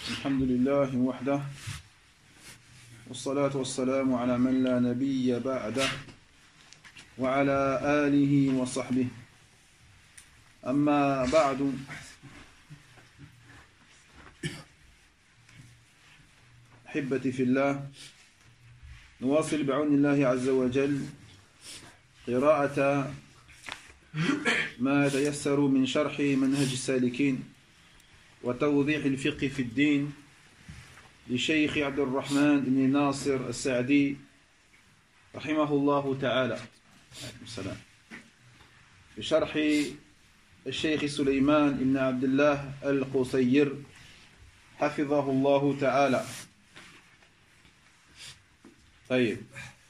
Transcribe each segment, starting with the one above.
الحمد لله وحده والصلاة والسلام على من لا نبي بعده وعلى آله وصحبه أما بعد أحبتي في الله نواصل بعون الله عز وجل قراءة ما يتيسر من شرح منهج السالكين وتوضيح الفقه في الدين لشيخ عبد الرحمن بن ناصر السعدي رحمه الله تعالى السلام بشرح الشيخ سليمان بن عبد الله القصير حفظه الله تعالى. طيب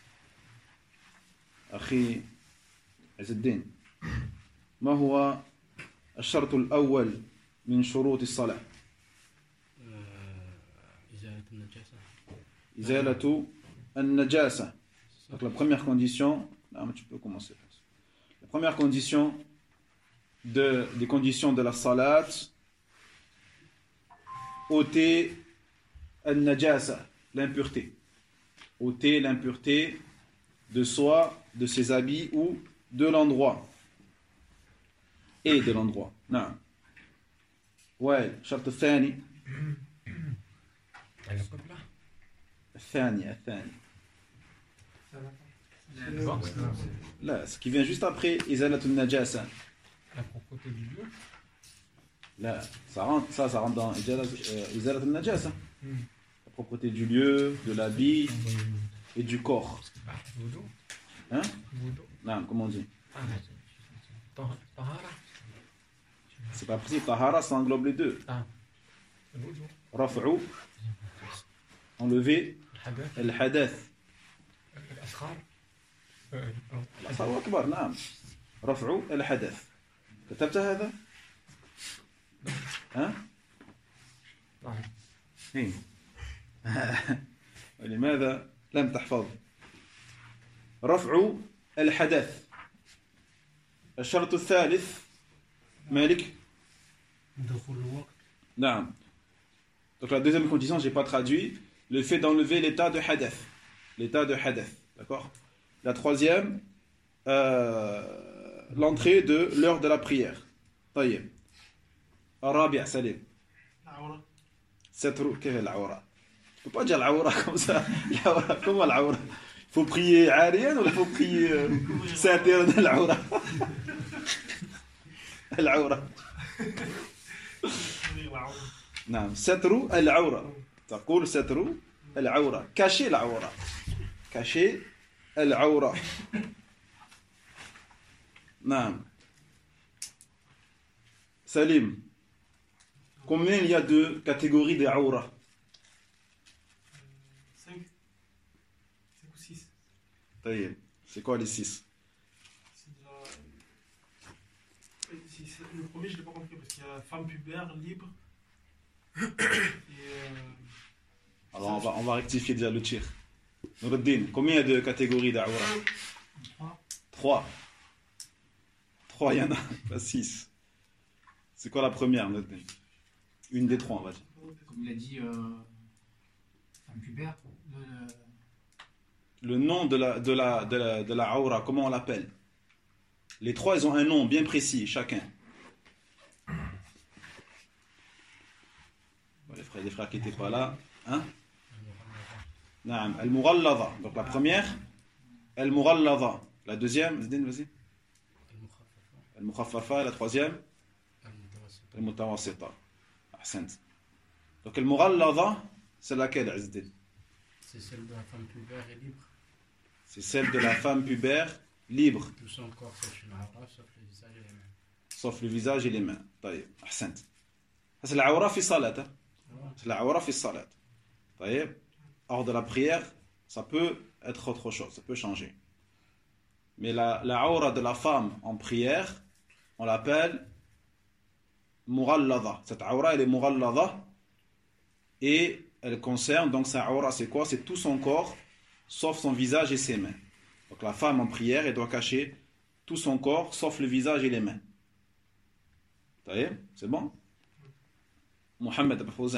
أخي عز الدين، ما هو الشرط الأول من شروط الصلاة؟ إزالة النجاسة. Donc la première condition, non, tu peux commencer. La première condition des conditions de la salat, ôter al-najasa, l'impureté. Ôter l'impureté de soi, de ses habits ou de l'endroit. Et de l'endroit. Non. Ouais, الشرط الثاني. الثاني. Là, ce qui vient juste après إزالة النجاسة. La propreté du lieu. Là, ça rentre dans إزالة النجاسة. La propreté du lieu, de l'habit et du corps. Hein? Non, comment on dit? C'est pas précis. Tahara, ça englobe les deux. Raf'u, enlever al-hadath. الأصغر أكبر. نعم. رفع الحدث. كتبت هذا؟ ها؟ إيه. ولماذا لم تحفظ؟ رفع الحدث. الشرط الثالث مالك. نعم. Donc la deuxième condition, j'ai pas traduit, le fait d'enlever l'état de hadath. L'état de hadath. D'accord? La troisième, l'entrée de l'heure de la prière. طيب. الرابع سليم. العورة. ستر كيف العورة؟ Tu peux pas dire العورة comme ça. العورة comment العورة? Faut prier عاريا ولا faut prier ساترا العورة؟ العورة. نعم ستر العورة. تقول ستر العورة. cacher العورة. cacher العورة. نعم. Salim, combien il y a de catégories de aura? 5 ou 6. C'est quoi les 6? Le premier, je ne l'ai pas compris parce qu'il y a femme pubère, libre. Alors on va rectifier déjà le tir. Noureddin, combien il y a de catégories d'aura? 3. 3, il y en a, pas 6. C'est quoi la première, Noureddin? Une des 3, on va dire. Comme il a dit, femme pubère. Le nom de la aura, comment on l'appelle? Les 3, ils ont un nom bien précis, chacun. Bon, les frères qui n'étaient pas là. Hein? Naam, al-mughalladha. Donc la première, al-mughalladha. La deuxième, Zdin, vas-y. Al-mukhaffafa. La troisième, al-mutawassita. Ahsant. Donc al-mughalladha, c'est laquelle, Zdin? C'est celle de la femme pubère et libre. C'est celle de la femme pubère libre. Tout son corps, sauf le visage et les mains. Sauf le visage et les mains. طيب. أحسنت. C'est العورة في الصلاة. C'est العورة في الصلاة. طيب. Hors de la prière, ça peut être autre chose, ça peut changer. Mais la aura de la femme en prière, on l'appelle mughalladha. Cette aura, elle est mughalladha et elle concerne, donc sa aura, c'est quoi? C'est tout son corps, sauf son visage et ses mains. Donc la femme en prière, elle doit cacher tout son corps, sauf le visage et les mains. C'est bon? Mohamed Abou Fawzan.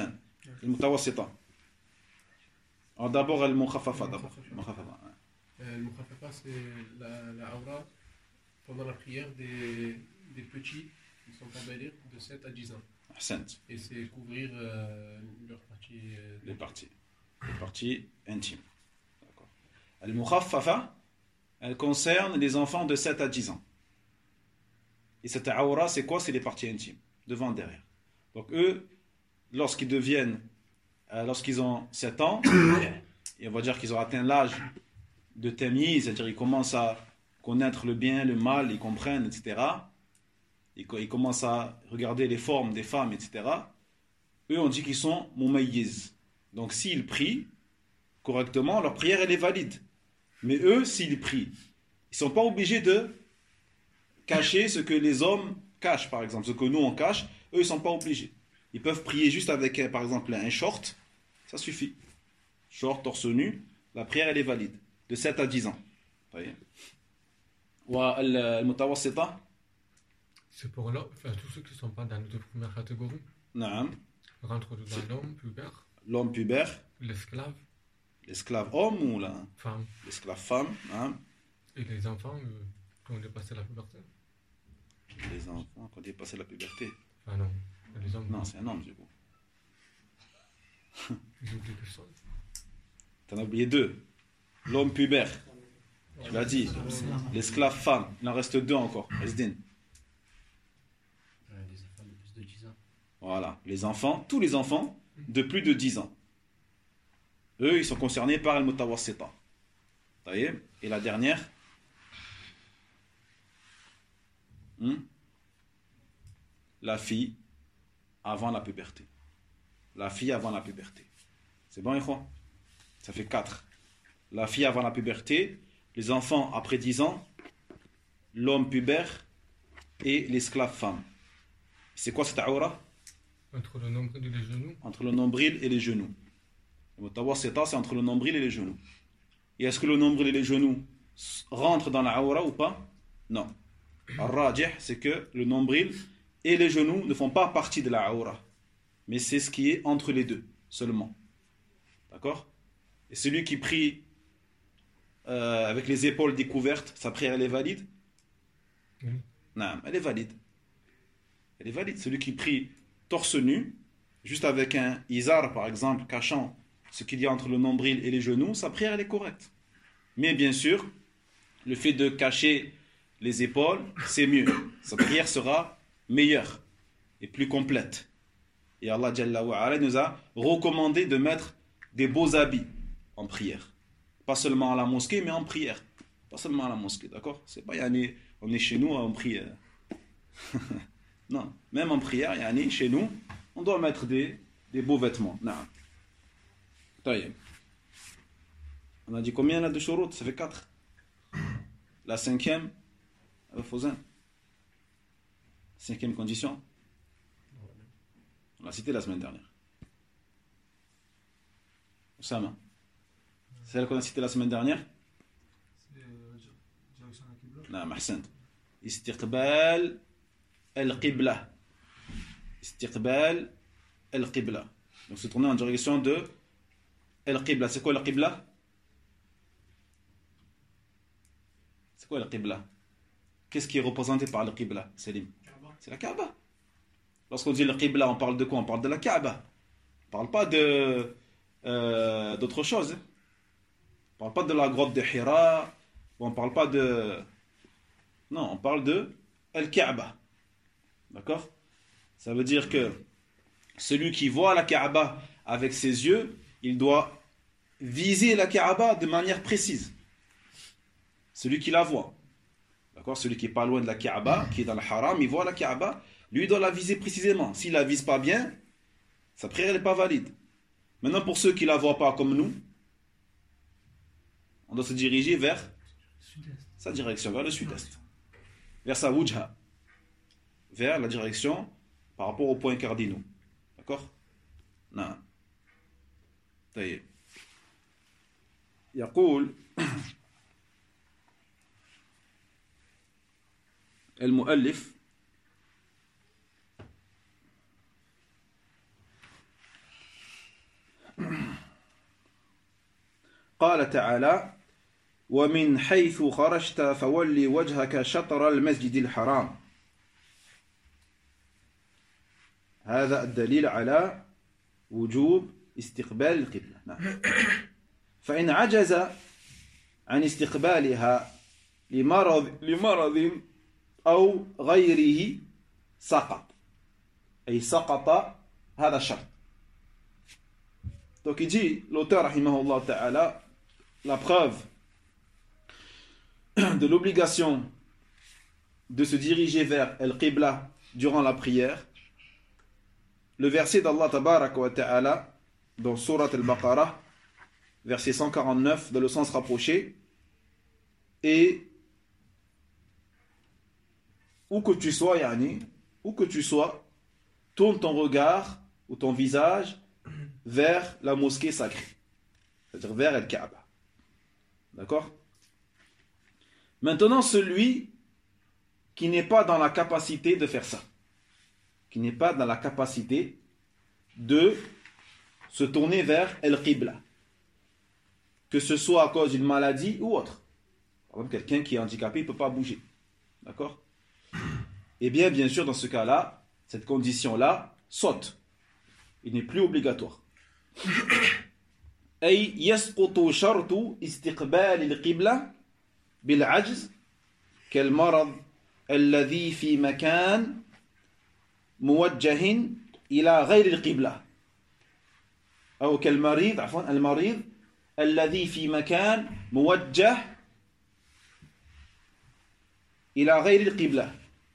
المتوسطة. Alors d'abord المخففة d'abord. المخففة. Le mukhafafa, c'est la aura pendant la prière des petits qui sont pas baligh de 7 à 10 ans. أحسنت. Et c'est couvrir leur partie. Les parties intimes. D'accord. المخففة, elle concerne les enfants de 7 à 10 ans. Et cette aura, c'est quoi? C'est les parties intimes, devant, derrière. Donc eux, lorsqu'ils ont 7 ans, et on va dire qu'ils ont atteint l'âge de tamyiz, c'est-à-dire ils commencent à connaître le bien, le mal, ils comprennent, etc. Ils commencent à regarder les formes des femmes, etc. Eux, on dit qu'ils sont mumayyiz. Donc s'ils prient correctement, leur prière, elle est valide. Mais eux, s'ils prient, ils ne sont pas obligés de cacher ce que les hommes cachent, par exemple. Ce que nous, on cache, eux, ils ne sont pas obligés. Ils peuvent prier juste avec, par exemple, un short. Ça suffit. Short, torse nu. La prière, elle est valide. De 7 à 10 ans. والمتوسطة, C'est pour là, enfin, tous ceux qui ne sont pas dans les deux premières catégories نعم. rentrent dans l'homme, pubère, L'homme pubère, l'esclave, l'esclave homme ou femme, l'esclave femme, hein? et les enfants qui ont dépassé la puberté. Les enfants qui ont dépassé la puberté. Enfin non, les hommes, Non, c'est un homme du coup. ils oublient quelque chose. T'en as oublié deux. L'homme pubère, tu l'as dit. L'esclave femme, il en reste deux encore. Esdine. Les enfants de plus de 10 ans. Voilà, les enfants, tous les enfants de plus de 10 ans. Eux, ils sont concernés par le mutawassita. Et la dernière, la fille avant la puberté. La fille avant la puberté. C'est bon, Ikhwan? Ça fait 4. La fille avant la puberté, les enfants après 10 ans, l'homme pubère et l'esclave femme. C'est quoi cette aura? Entre le nombril et les genoux, Entre le nombril et les genoux. Le mutawassita, c'est entre le nombril et les genoux. Et est-ce que le nombril et les genoux rentrent dans la aura ou pas? Non. Al-rajih, c'est que le nombril et les genoux ne font pas partie de la aura. Mais c'est ce qui est entre les deux seulement. D'accord? Et celui qui prie avec les épaules découvertes, sa prière elle est valide? Oui. Non, elle est valide. Elle est valide. Celui qui prie torse nu, juste avec un izar par exemple, cachant ce qu'il y a entre le nombril et les genoux, sa prière elle est correcte. Mais bien sûr, le fait de cacher les épaules, c'est mieux. Sa prière sera meilleure et plus complète. Et Allah Jalla wa Ala nous a recommandé de mettre des beaux habits en prière. Pas seulement à la mosquée, mais en prière. Pas seulement à la mosquée, d'accord? C'est pas yani, on est chez nous, on prie. Non, même en prière, yani, chez nous, on doit mettre des beaux vêtements. Non. Taïeb. On a dit combien là de shurut? Ça fait 4. La 5e, Fawzan. 5e condition. On l'a cité la semaine dernière. Oussama. C'est celle qu'on a citée la semaine dernière? C'est direction à la Qibla. Non, Mahsant. Istiqbal al-Qibla. Istiqbal al-Qibla. Donc se tourner en direction de al-Qibla. C'est quoi al-Qibla? C'est quoi al-Qibla? Qu'est-ce qui est représenté par al-Qibla, Salim? C'est la Kaaba. Lorsqu'on dit al-Qibla, on parle de quoi? On parle de la Kaaba. On ne parle pas d'autre chose. On ne parle pas de la grotte de Hira. On ne parle pas de... Non, on parle de Al-Kaaba. D'accord? Ça veut dire que celui qui voit la Kaaba avec ses yeux, il doit viser la Kaaba de manière précise. Celui qui la voit. D'accord? Celui qui n'est pas loin de la Kaaba, qui est dans le haram, il voit la Kaaba, lui doit la viser précisément. S'il la vise pas bien, sa prière n'est pas valide. Maintenant, pour ceux qui ne la voient pas comme nous, on doit se diriger vers sa direction, vers le sud-est. Vers sa wujha. Vers la direction par rapport aux points cardinaux. D'accord? Non. طيب. يقول المؤلف قال تعالى ومن حيث خرجت فولي وجهك شطر المسجد الحرام هذا الدليل على وجوب استقبال القبلة نعم. فإن عجز عن استقبالها لمرض أو غيره سقط أي سقط هذا الشرط. Donc il dit, l'auteur rahimahullah ta'ala, la preuve de l'obligation de se diriger vers Al-Qibla durant la prière, le verset d'Allah tabarak wa ta'ala dans Surat Al-Baqarah, verset 149, dans le sens rapproché, et où que tu sois, yani, où que tu sois, tourne ton regard ou ton visage vers la mosquée sacrée, c'est-à-dire vers Al-Kaaba. D'accord? Maintenant, celui qui n'est pas dans la capacité de faire ça, qui n'est pas dans la capacité de se tourner vers Al-Qibla, que ce soit à cause d'une maladie ou autre. Par exemple, quelqu'un qui est handicapé, il ne peut pas bouger. D'accord? Eh bien, bien sûr, dans ce cas-là, cette condition-là saute. Il n'est plus obligatoire. أي يسقط شرط استقبال القبلة بالعجز كالمرض الذي في مكان موجه إلى غير القبلة أو كالمريض عفوا المريض الذي في مكان موجه إلى غير القبلة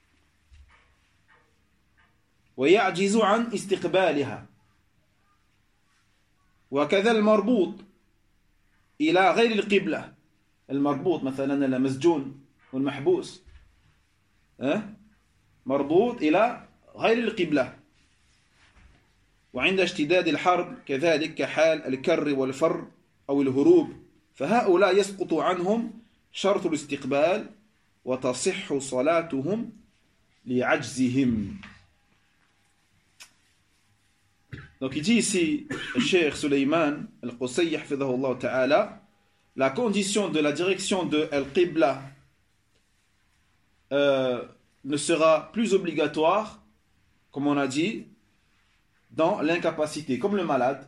ويعجز عن استقبالها وكذا المربوط إلى غير القبلة المربوط مثلا المسجون والمحبوس مربوط إلى غير القبلة وعند اشتداد الحرب كذلك كحال الكر والفر أو الهروب فهؤلاء يسقط عنهم شرط الاستقبال وتصح صلاتهم لعجزهم. Donc il dit ici, le Cheikh Suleiman Al-Qusayy hafidhahullah ta'ala, la condition de la direction de Al-Qibla ne sera plus obligatoire, comme on a dit, dans l'incapacité, comme le malade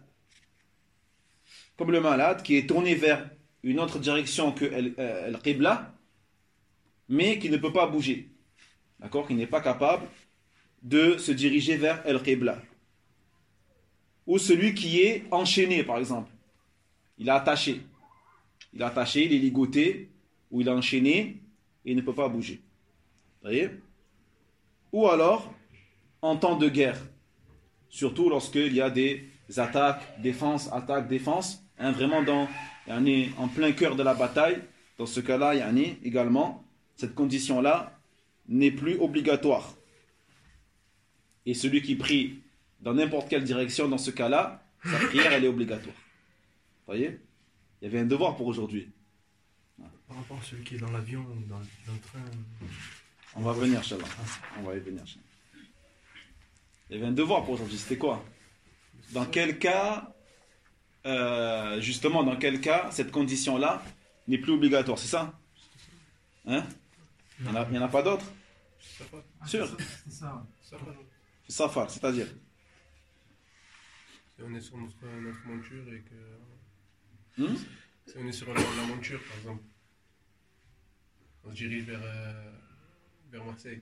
qui est tourné vers une autre direction que Al-Qibla, mais qui ne peut pas bouger, d'accord, qui n'est pas capable de se diriger vers Al-Qibla. Ou celui qui est enchaîné, par exemple. Il est attaché, il est ligoté, ou il est enchaîné, et il ne peut pas bouger. Vous voyez? Ou alors, en temps de guerre, surtout lorsqu'il y a des attaques, défense, vraiment en plein cœur de la bataille, dans ce cas-là, également, cette condition-là n'est plus obligatoire. Et celui qui prie dans n'importe quelle direction, dans ce cas-là, sa prière, elle est obligatoire. Vous voyez? Il y avait un devoir pour aujourd'hui. Par rapport à celui qui est dans l'avion ou dans le train. On va venir, Inch'Allah. On va y venir, Inch'Allah. Il y avait un devoir pour aujourd'hui. C'était quoi? Dans quel cas, justement, dans quel cas, cette condition-là n'est plus obligatoire? C'est ça? Hein? Il n'y en a pas d'autres? Sûr? C'est ça. C'est safar, c'est-à-dire? Si on est sur notre monture et que. Si on est sur la monture, par exemple, on se dirige vers Marseille.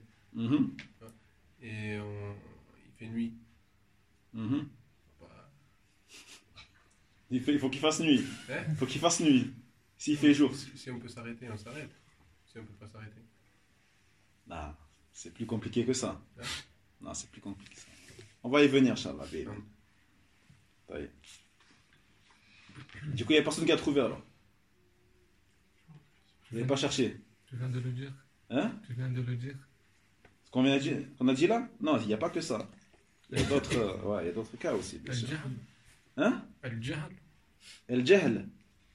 Et il fait nuit. Bah, il faut qu'il fasse nuit. Hein? Il faut qu'il fasse nuit. S'il fait jour. Si on peut s'arrêter, on s'arrête. Si on ne peut pas s'arrêter. Non, c'est plus compliqué que ça. Hein? Non, c'est plus compliqué que ça. On va y venir, Inch'Allah. Du coup, il n'y a personne qui a trouvé alors. Vous n'avez pas cherché. Tu viens de le dire. Hein? Tu viens de le dire. Ce qu'on a dit là? Non, il n'y a pas que ça. Il y a d'autres il y a d'autres cas aussi, bien sûr. Hein? Al-Jahl. Al-Jahl.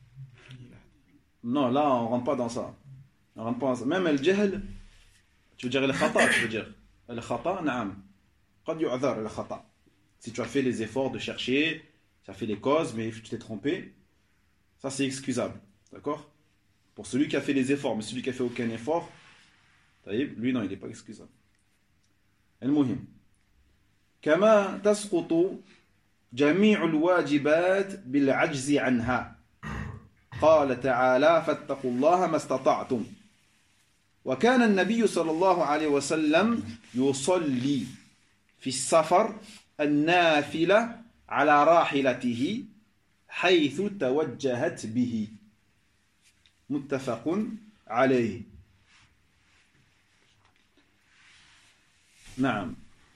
Non, là, on ne rentre pas dans ça. On rentre pas dans ça. Même Al-Jahl, tu veux dire Al-Khata, tu veux dire. Al-Khata, naam. Qad yu'adhar Al-Khata. Si tu as fait les efforts de chercher, tu as fait les causes, mais tu t'es trompé, Ça, c'est excusable. D'accord? Pour celui qui a fait les efforts, mais celui qui a fait aucun effort, lui, non, il n'est pas excusable. المهم كما تسقط جميع الواجبات بالعجز عنها قال تعالى فاتقوا الله ما استطعتم وكان النبي صلى الله عليه وسلم يصلي في السفر النافلة على راحلته حيث توجهت به متفق عليه. نعم.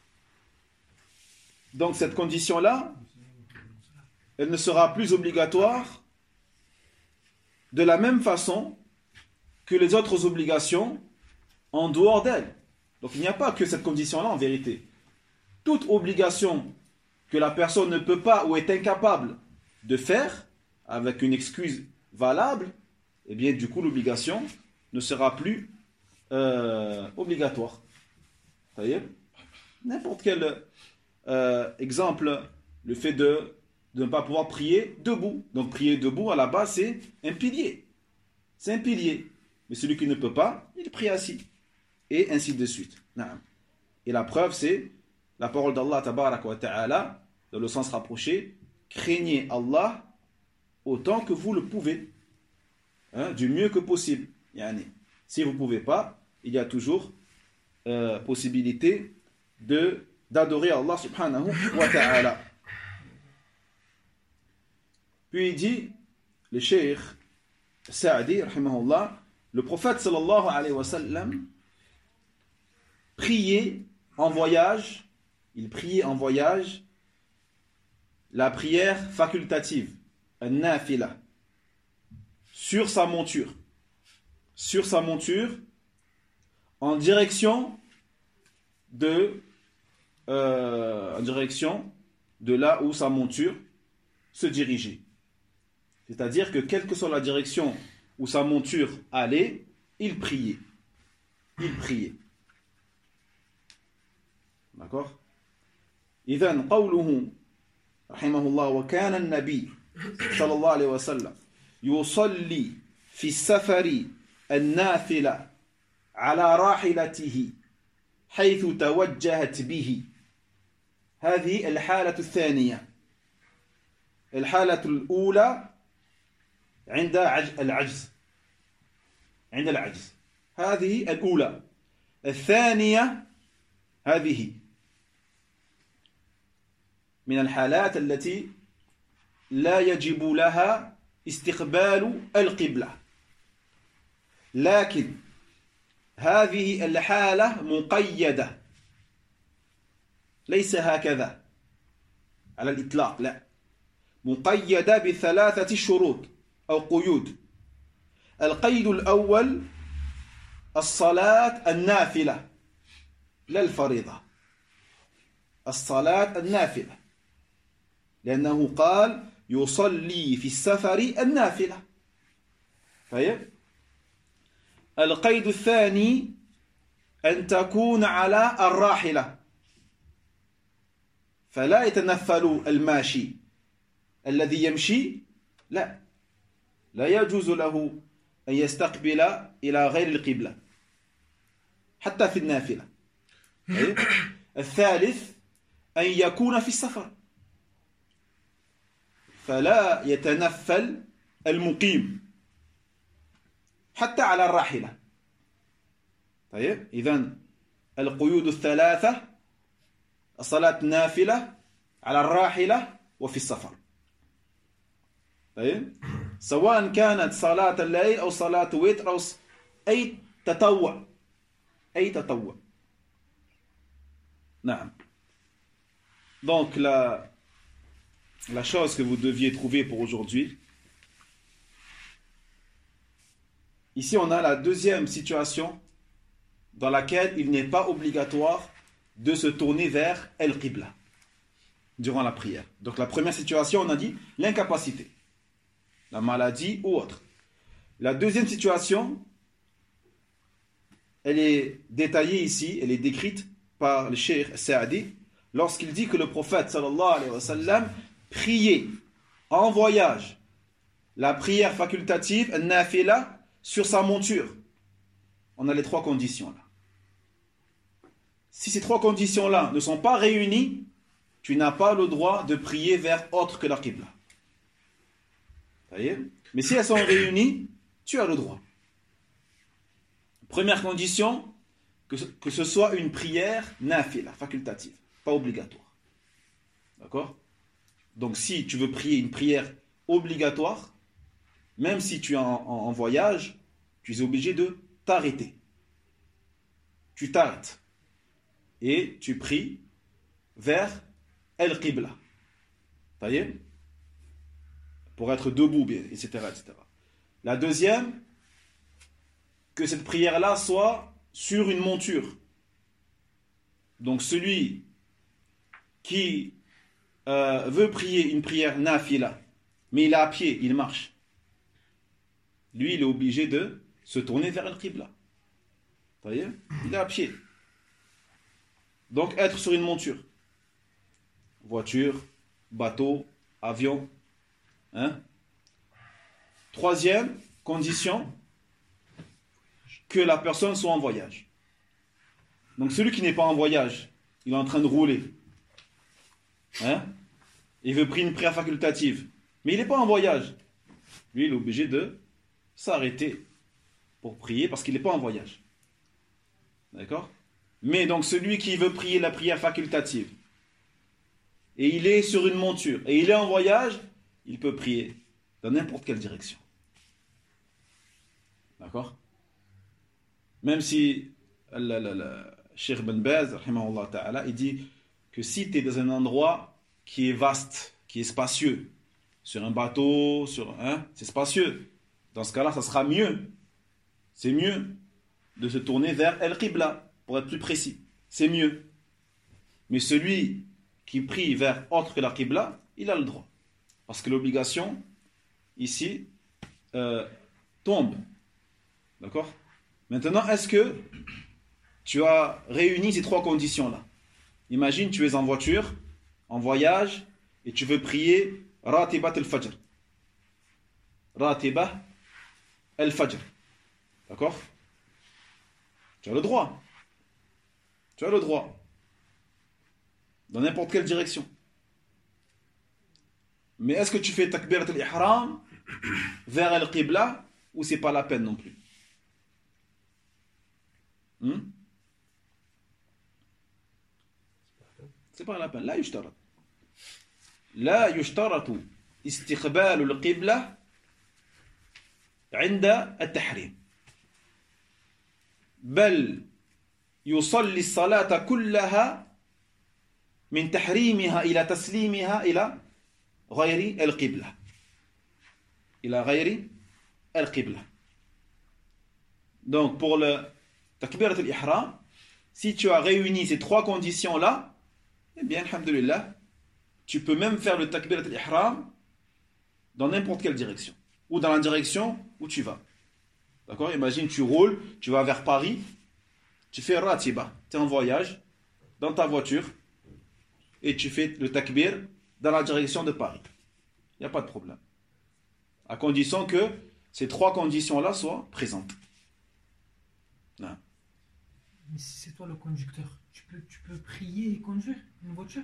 Donc cette condition-là, elle ne sera plus obligatoire de la même façon que les autres obligations en dehors d'elle. Donc il n'y a pas que cette condition-là en vérité. Toute obligation que la personne ne peut pas ou est incapable de faire avec une excuse valable, eh bien du coup l'obligation ne sera plus obligatoire. C'est-à-dire, n'importe quel exemple, le fait de ne pas pouvoir prier debout. Donc prier debout à la base c'est un pilier. C'est un pilier. Mais celui qui ne peut pas, il prie assis. Et ainsi de suite. Et la preuve c'est la parole d'Allah tabaraka wa ta'ala dans le sens rapproché, craignez Allah autant que vous le pouvez. Du mieux que possible. Si vous ne pouvez pas, il y a toujours possibilité d'adorer Allah subhanahu wa ta'ala. Puis il dit, le cheikh Sa'di, rahimahullah, le prophète sallallahu alayhi wa sallam priait en voyage, il priait en voyage la prière facultative, an-nafila, sur sa monture, en direction de là où sa monture se dirigeait. C'est-à-dire que quelle que soit la direction où sa monture allait, il priait. D'accord? إذن قوله رحمه الله وكان النبي صلى الله عليه وسلم يصلي في السفر النافلة على راحلته حيث توجهت به. هذه الحالة الثانية. الحالة الأولى عند العجز. هذه الأولى. الثانية هذه من الحالات التي لا يجب لها استقبال القبلة. لكن هذه الحالة مقيدة، ليس هكذا على الإطلاق، لا، مقيدة بثلاثة شروط أو قيود. القيد الأول الصلاة النافلة لا الفريضة، الصلاة النافلة، لأنه قال يصلي في السفر النافلة. طيب، القيد الثاني أن تكون على الراحلة، فلا يتنفل الماشي الذي يمشي، لا يجوز له أن يستقبل إلى غير القبلة حتى في النافلة. طيب. الثالث أن يكون في السفر، فلا يتنفل المقيم حتى على الراحلة. طيب، إذن القيود الثلاثة: الصلاة النافلة على الراحلة وفي السفر. طيب، سواء كانت صلاة الليل أو صلاة وتر أو أي تطوع. نعم. Donc la chose que vous deviez trouver pour aujourd'hui, ici on a la deuxième situation dans laquelle il n'est pas obligatoire de se tourner vers El-Qibla durant la prière. Donc la première situation, on a dit l'incapacité, la maladie ou autre. La deuxième situation, elle est détaillée ici, elle est décrite par le cheikh Sa'di lorsqu'il dit que le prophète sallallahu alayhi wa sallam priait en voyage la prière facultative, nafila, sur sa monture. On a les trois conditions là. Si ces trois conditions-là ne sont pas réunies, tu n'as pas le droit de prier vers autre que la Qibla. Vous voyez? Mais si elles sont réunies, tu as le droit. Première condition, que ce soit une prière nafila, facultative, pas obligatoire. D'accord? Donc si tu veux prier une prière obligatoire, même si tu es en voyage, tu es obligé de t'arrêter. Tu t'arrêtes. Et tu pries vers El-Qibla. Vous voyez? Pour être debout, etc., etc. La deuxième, que cette prière-là soit sur une monture. Donc celui qui veut prier une prière nafila, mais il est à pied, il marche. Lui, il est obligé de se tourner vers El-Qibla. Vous voyez? Il est à pied. Donc, être sur une monture. Voiture, bateau, avion. Hein? Troisième condition, que la personne soit en voyage. Donc, celui qui n'est pas en voyage, il est en train de rouler. Hein? Il veut prier une prière facultative. Mais il n'est pas en voyage. Lui, il est obligé de s'arrêter pour prier parce qu'il n'est pas en voyage. D'accord? Mais donc celui qui veut prier la prière facultative et il est sur une monture et il est en voyage, il peut prier dans n'importe quelle direction. D'accord? Même si Cheikh Ben Baz, rahimahullah ta'ala, il dit que si tu es dans un endroit qui est vaste, qui est spacieux, sur un bateau, c'est spacieux. Dans ce cas-là, ça sera mieux. C'est mieux de se tourner vers El-Qibla, pour être plus précis. C'est mieux. Mais celui qui prie vers autre que la Qibla, il a le droit. Parce que l'obligation, ici, tombe. D'accord? Maintenant, est-ce que tu as réuni ces trois conditions-là? Imagine, tu es en voiture, en voyage, et tu veux prier Ratibat al-Fajr. Ratibat al-Fajr. D'accord? Tu as le droit. Tu as le droit. Dans n'importe quelle direction. Mais est-ce que tu fais takbirat al-ihram vers al-qibla ou c'est pas la peine non plus? C'est pas la peine. La yushtarat. La yushtarat istiqbal al-qibla عند التحريم بل يصلي الصلاة كلها من تحريمها إلى تسليمها إلى غير القبلة إلى غير القبلة. Donc pour le takbirat al-ihram, si tu as réuni ces trois conditions là, eh bien alhamdulillah, tu peux même faire le takbirat al-ihram dans n'importe quelle direction ou dans la direction où tu vas. D'accord? Imagine tu roules, tu vas vers Paris, tu fais Ratiba, tu es en voyage dans ta voiture et tu fais le takbir dans la direction de Paris. Il n'y a pas de problème. À condition que ces trois conditions-là soient présentes. Non. Mais si c'est toi le conducteur, tu peux prier et conduire une voiture?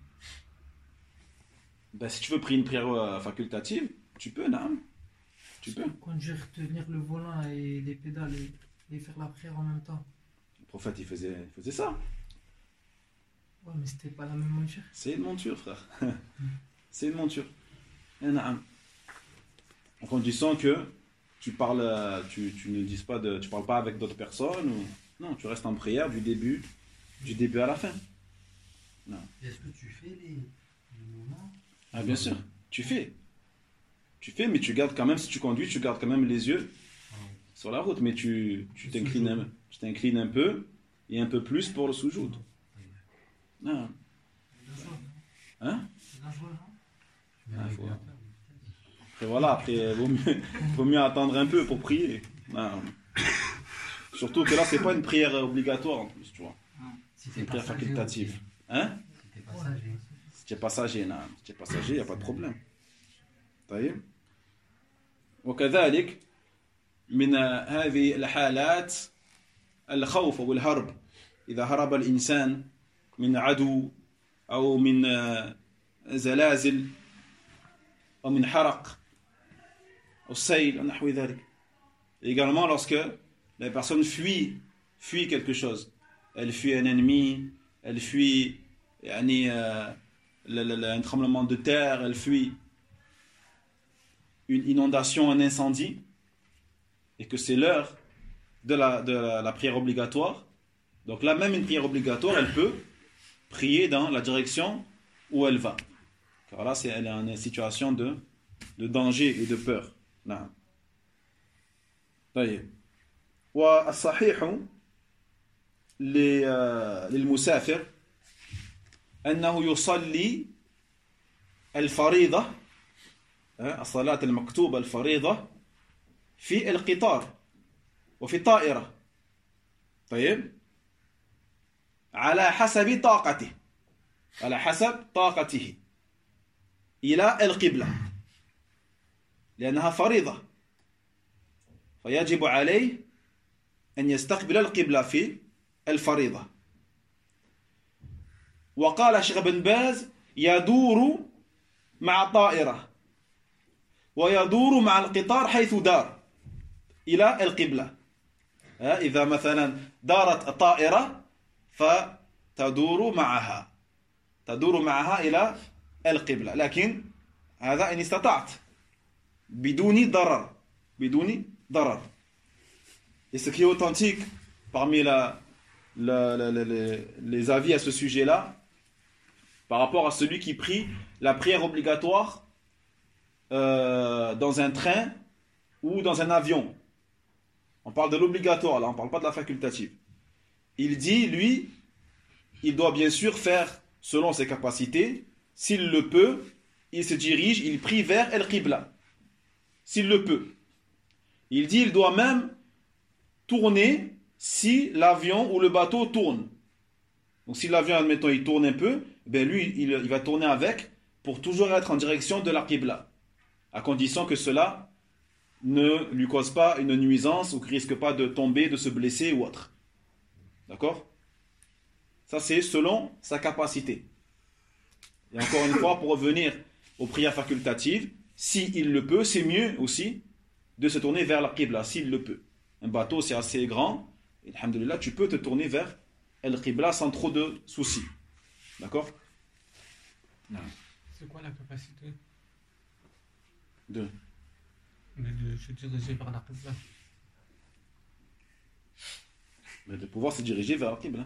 Ben, si tu veux prier une prière facultative, tu peux, non? Tu peux. Conduire, tenir le volant et les pédales et faire la prière en même temps. Le prophète, il faisait ça. Ouais, mais c'était pas la même monture. C'est une monture, frère. C'est une monture. En condition que tu parles, tu parles pas avec d'autres personnes ou non, tu restes en prière du début à la fin. Non. Est-ce que tu fais les mouvements? Ah bien sûr, tu fais, mais tu gardes quand même, si tu conduis, tu gardes quand même les yeux sur la route, mais tu t'inclines un peu et un peu plus pour le soujoud. Non. Hein? Après voilà, après vaut mieux attendre un peu pour prier. Non. Surtout que là, c'est pas une prière obligatoire en plus, tu vois. C'est une prière facultative. Hein? Si tu es passager, non. Si tu es passager, il n'y a pas de problème. T'as vu? وكذلك من هذه الحالات الخوف والهرب إذا هرب الإنسان من عدو أو من زلازل أو من حرق أو سيل أو نحو ذلك. Également lorsque la personne fuit quelque chose, elle fuit un ennemi, elle fuit un tremblement de terre, elle fuit une inondation, un incendie, et que c'est l'heure de la prière obligatoire. Donc là, même une prière obligatoire, elle peut prier dans la direction où elle va. Car là, elle est en une situation de danger et de peur. Non. طيب. والصحيح للمسافر أنه يصلي الفريضة الصلاة المكتوبة الفريضة في القطار وفي الطائرة. طيب على حسب طاقته إلى القبلة لأنها فريضة فيجب عليه أن يستقبل القبلة في الفريضة. وقال الشيخ بن باز يدور مع الطائرة ويدور مع القطار حيث دار إلى القبلة. إذا مثلا دارت الطائرة فتدور معها إلى القبلة لكن هذا إن استطعت بدون ضرر. Et ce qui est authentique parmi les avis à ce sujet-là, par rapport à celui qui prie la prière obligatoire dans un train ou dans un avion. On parle de l'obligatoire, là, on ne parle pas de la facultative. Il dit, lui, il doit bien sûr faire selon ses capacités. S'il le peut, il se dirige, il prie vers El-Qibla. S'il le peut. Il dit, il doit même tourner si l'avion ou le bateau tourne. Donc si l'avion, admettons, il tourne un peu, ben lui, il va tourner avec pour toujours être en direction de la Qibla, à condition que cela ne lui cause pas une nuisance ou qu'il ne risque pas de tomber, de se blesser ou autre. D'accord? Ça, c'est selon sa capacité. Et encore une fois, pour revenir aux prières facultatives, s'il le peut, c'est mieux aussi de se tourner vers la Qibla, s'il le peut. Un bateau, c'est assez grand, et alhamdoulilah, tu peux te tourner vers el Qibla sans trop de soucis. D'accord? C'est quoi la capacité de se diriger vers la Qibla? Mais de pouvoir se diriger vers la Qibla.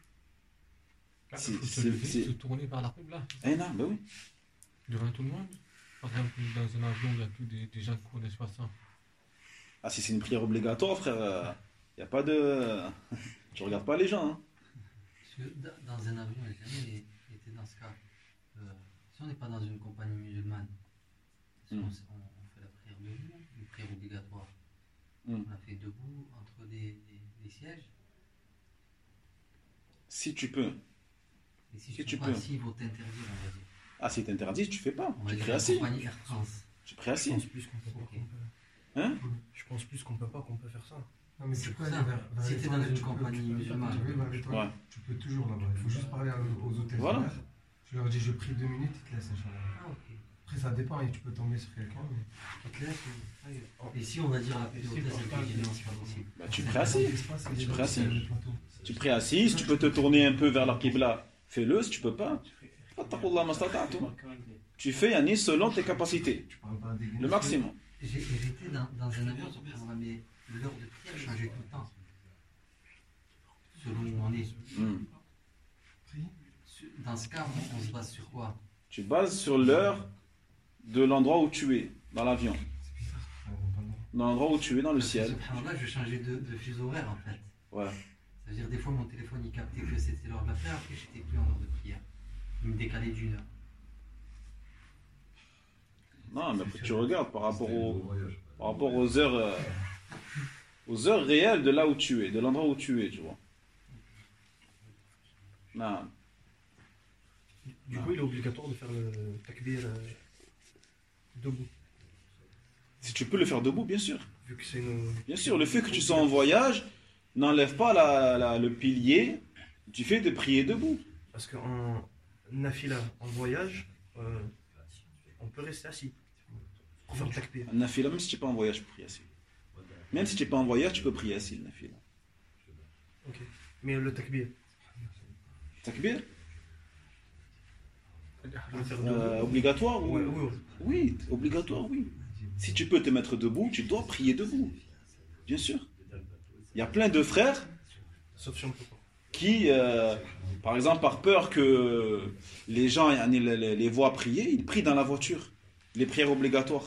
Se tourner vers la Qibla. Eh non, ben oui. Devant tout le monde. Par exemple, dans un avion, il n'y a plus des gens qui connaissent pas ça. Ah, si c'est une prière obligatoire, frère, il n'y a pas de... Tu regardes pas les gens. Hein. Parce que dans un avion, j'ai jamais été dans ce cas. Si on n'est pas dans une compagnie musulmane, si on fait la prière debout, une prière obligatoire. On la fait debout entre des sièges. Si tu peux. Et si tu peux. S'ils vont t'interdire, on va dire. Ah, si t'interdit, tu fais pas. On va tu dire pries assis. Air France. Tu pries assis. Je pense plus qu'on peut pas. Hein? Je pense plus qu'on peut pas qu'on peut faire ça. Non, mais C'est tu peux pour aller ça. vers Si les t'es dans toilettes, une tu peux- compagnie tu peux- musulmane. tu peux vers les toilettes, Ouais. Tu peux toujours là-bas. Il faut juste parler aux hôtels. Voilà. Tu leur dis je prie 2 minutes, ils te laissent, Inch'Allah. Ah, ok. Après ça dépend et tu peux tomber sur quelqu'un. Mais... Et si on va dire la plus haute, non, c'est pas possible. Bah, tu pries assis. L'espace, il est Tu là, pries c'est assis. le plateau. Tu pries assis. Si tu peux te tourner un peu vers la Qibla, fais-le. Si tu peux pas, fattakullah mastata'tu. Tu fais yani, selon tes capacités. Tu parles pas des Le maximum. J'ai été dans un avion, subhanallah, mais l'heure de prière changeait tout le temps. Selon où on est. Dans ce cas, on se base sur quoi? Tu bases sur l'heure de l'endroit où tu es, dans l'avion. C'est bizarre. On pas le droit. Dans l'endroit où tu es, dans le ciel. Subhanallah, je changeais de fuseau horaire en fait. Ouais. Ça veut dire des fois mon téléphone il captait que c'était l'heure de la prière, après j'étais plus en heure de prière. Il me décalait d'une heure. Non, mais après, tu regardes par rapport aux heures, aux heures réelles de là où tu es, de l'endroit où tu es, tu vois. Non. Du coup, il est obligatoire de faire le takbir debout. Si tu peux le faire debout, bien sûr. Vu que c'est une... Bien sûr, le fait que tu sois en voyage n'enlève pas le pilier du fait de prier debout. Parce qu'en nafila, en voyage, on peut rester assis. Pour faire le takbir. Un nafila, même si tu n'es pas en voyage, tu peux prier assis. Même si tu n'es pas en voyage, tu peux prier assis, le nafila. Ok. Mais le takbir, Takbir je le faire debout. Obligatoire ou... Ouais, oui, oui. Oui, obligatoire, oui. Si tu peux te mettre debout, tu dois prier debout. Bien sûr. Il y a plein de frères Sauf si on peut pas. qui, par exemple, par peur que les gens les voient prier, ils prient dans la voiture. Les prières obligatoires.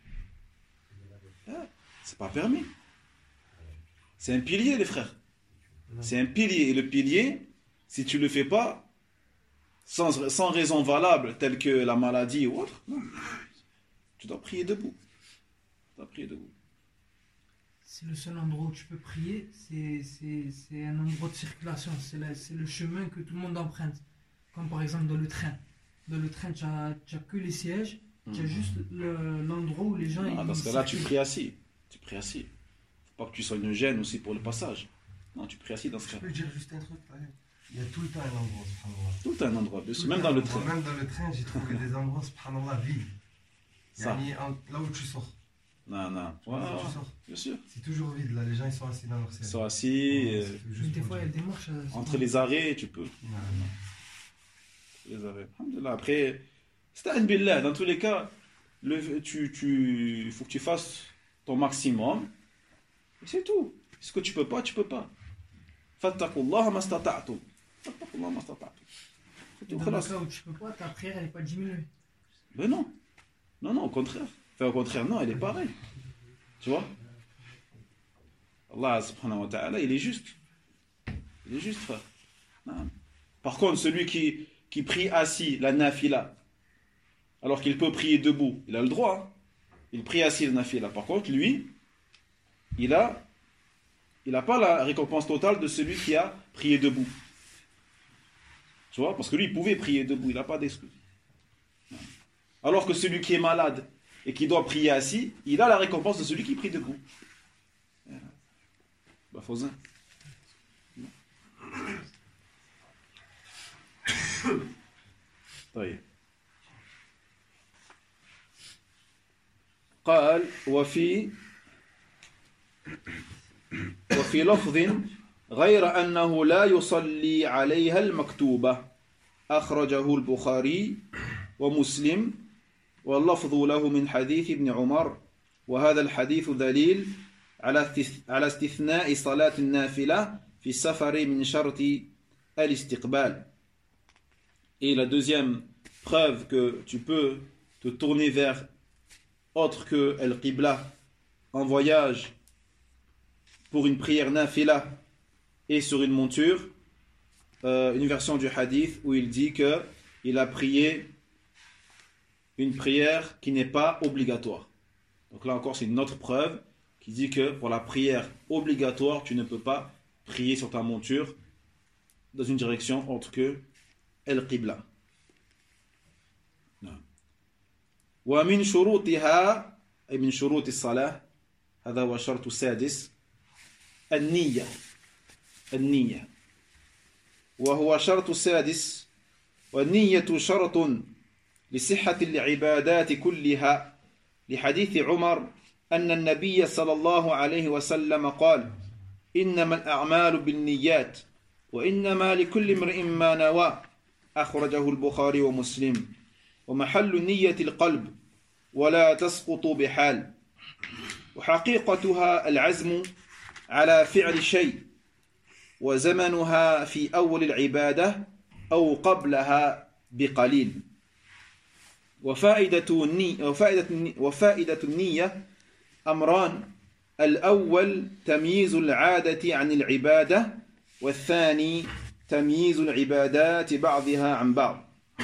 Ah, c'est pas permis. C'est un pilier, les frères. C'est un pilier. Et le pilier, si tu le fais pas, sans raison valable, telle que la maladie ou autre, non. Tu dois prier debout. Tu dois prier debout. C'est le seul endroit où tu peux prier, c'est un endroit de circulation, c'est le chemin que tout le monde emprunte. Comme par exemple dans le train. Dans le train, tu n'as que les sièges, tu as juste l'endroit où les gens... Non, ils dans ce cas-là, tu circulent. pries assis. Tu pries assis. Faut pas que tu sois une gêne aussi pour le passage. Non, tu pries assis dans ce Je cas. peux dire juste un truc, pareil. Il y a tout le temps un endroit, subhanallah. Tout un endroit, bien sûr, Tout même le dans temps le un endroit. train. Même dans le train, j'ai trouvé des endroits, subhanallah, vides. Ça. Yani, là où tu sors. Non, non. Là où Ouais, tu sors. bien sûr. C'est toujours vide, là. Les gens, ils sont assis dans leur Ils siège. sont assis. Mais des fois, il y a des marches. Entre les arrêts, tu peux. Les arrêts. Alhamdulillah. Après, c'est un billah. Dans tous les cas, il faut que tu fasses ton maximum. Et c'est tout. Ce que tu peux pas, tu peux pas. Fattakullah mastata'tum. Fattakullah mastata'tum. C'est tout. Dans le Khalas. cas où tu peux pas, ta prière, elle n'est pas diminuée. Mais non. Non, non, au contraire. Enfin, au contraire, non, elle est pareille. Tu vois? Allah subhanahu wa ta'ala, il est juste. Il est juste, frère. Non. Par contre, celui qui prie assis, la nafila, alors qu'il peut prier debout, il a le droit. Hein. Il prie assis, la nafila. Par contre, lui, il n'a pas la récompense totale de celui qui a prié debout. Tu vois? Parce que lui, il pouvait prier debout, il n'a pas d'excuse. Alors que celui qui est malade et qui doit prier assis, il a la récompense de celui qui prie debout. Bah, Fauzin. طيب. قال وفي لفظ غير أنه لا يصلي عليها المكتوبة أخرجه البخاري ومسلم واللفظ له من حديث ابن عمر وهذا الحديث دليل على استثناء صلاة النافلة في السفر من شرط الاستقبال. Et la deuxième preuve que tu peux te tourner vers autre que Al-Qibla en voyage pour une prière nafila et sur une monture, une version du hadith où il dit que il a prié une prière qui n'est pas obligatoire. Donc là encore c'est une autre preuve qui dit que pour la prière obligatoire tu ne peux pas prier sur ta monture dans une direction autre que Al-Qibla. ومن شروطها أي من شروط الصلاة هذا هو الشرط السادس النية وهو شرط السادس والنية شرط لصحة العبادات كلها لحديث عمر أن النبي صلى الله عليه وسلم قال إنما الأعمال بالنيات وإنما لكل امرئ ما نوى أخرجه البخاري ومسلم ومحل النية القلب ولا تسقط بحال وحقيقتها العزم على فعل شيء وزمنها في أول العبادة أو قبلها بقليل وفائدة النية أمران الأول تمييز العادة عن العبادة والثاني تمييز العبادات بعضها عن بعض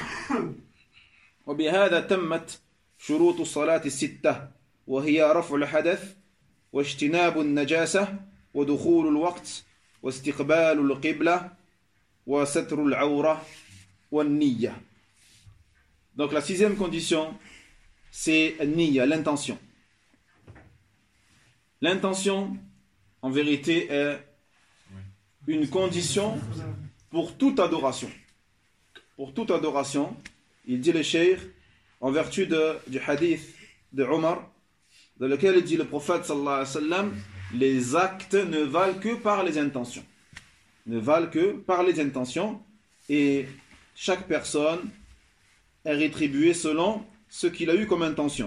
وبهذا تمت شروط الصلاة الستة وهي رفع الحدث واجتناب النجاسة ودخول الوقت واستقبال القبلة وستر العورة والنية. Donc la sixième condition, c'est niya, l'intention. L'intention, en vérité, est une condition pour toute adoration. Pour toute adoration, il dit le cheikh, en vertu du hadith de Omar, dans lequel il dit le prophète sallallahu alayhi wa sallam, les actes ne valent que par les intentions. Ne valent que par les intentions, et chaque personne est rétribuée selon ce qu'il a eu comme intention.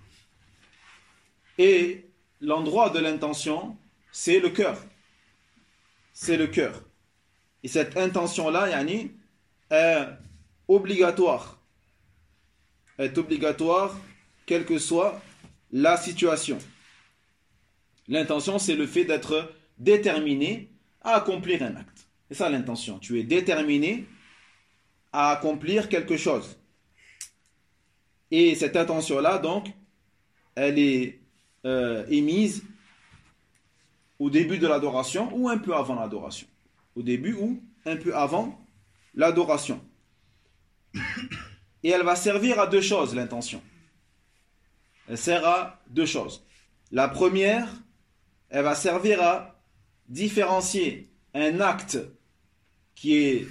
Et l'endroit de l'intention, c'est le cœur. C'est le cœur. Et cette intention-là, yani, est obligatoire. Est obligatoire, quelle que soit la situation. L'intention, c'est le fait d'être déterminé à accomplir un acte. C'est ça l'intention. Tu es déterminé à accomplir quelque chose. Et cette intention-là, donc, elle est émise au début de l'adoration ou un peu avant l'adoration. Au début ou un peu avant l'adoration. Et elle va servir à deux choses, l'intention. Elle sert à deux choses. La première, elle va servir à différencier un acte qui est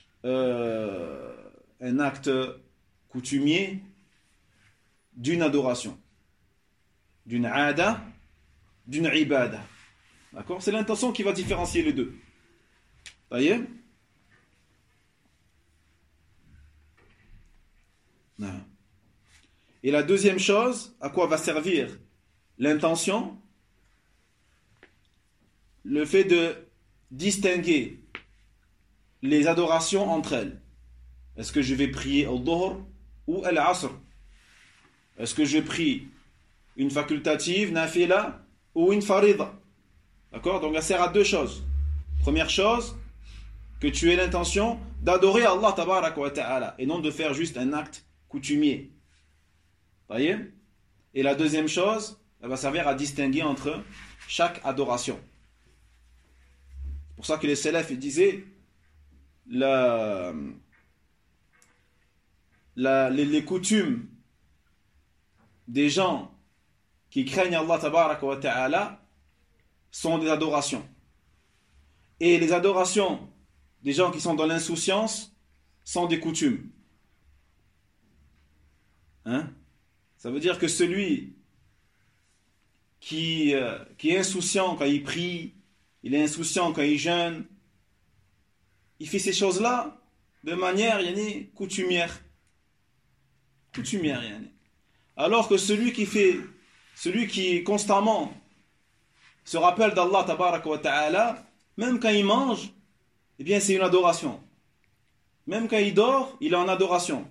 un acte coutumier d'une adoration, d'une aada, d'une ibada. D'accord? C'est l'intention qui va différencier les deux. Vous voyez? Non. Et la deuxième chose, à quoi va servir l'intention? Le fait de distinguer les adorations entre elles. Est-ce que je vais prier au dhuhr ou à l'asr? Est-ce que je prie une facultative, nafila, ou une farida? D'accord? Donc elle sert à deux choses. Première chose, que tu aies l'intention d'adorer Allah tabaraka wa ta'ala et non de faire juste un acte coutumier. Vous voyez? Et la deuxième chose, elle va servir à distinguer entre chaque adoration. C'est pour ça que les salafs disaient les coutumes des gens qui craignent Allah tabaraka wa ta'ala sont des adorations. Et les adorations des gens qui sont dans l'insouciance sont des coutumes. Hein? Ça veut dire que celui qui est insouciant quand il prie, il est insouciant quand il jeûne, il fait ces choses-là de manière coutumière. Coutumière. Alors que celui qui constamment se rappelle d'Allah tabaraka wa ta'ala, même quand il mange, eh bien c'est une adoration. Même quand il dort, il est en adoration.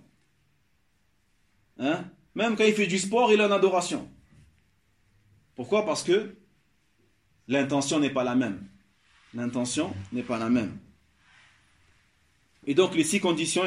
Hein? Même quand il fait du sport, il est en adoration. Pourquoi? Parce que l'intention n'est pas la même. L'intention n'est pas la même. Et donc les 6 conditions,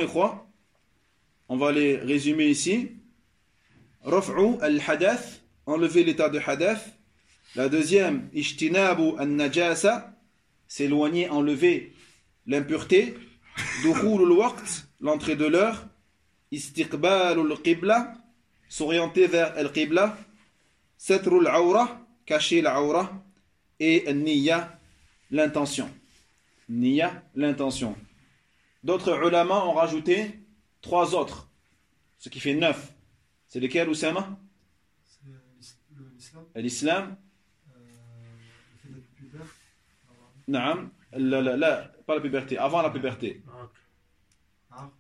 on va les résumer ici. Raf'u al-hadath, enlever l'état de hadath. La deuxième, ijtinabu an-najasa, s'éloigner, enlever l'impureté. Dukhul al-waqt, l'entrée de l'heure. Istiqbal al-qibla, s'orienter vers al-qibla. Satru al-awra, cacher l'awra. Et an-niyya, l'intention. Niyya, l'intention. D'autres ulama ont rajouté 3 autres, ce qui fait 9. C'est lesquels, Oussama? C'est l'islam. L'islam. Le fait d'être pubère. Naam. Pas la puberté, avant la puberté. Ah.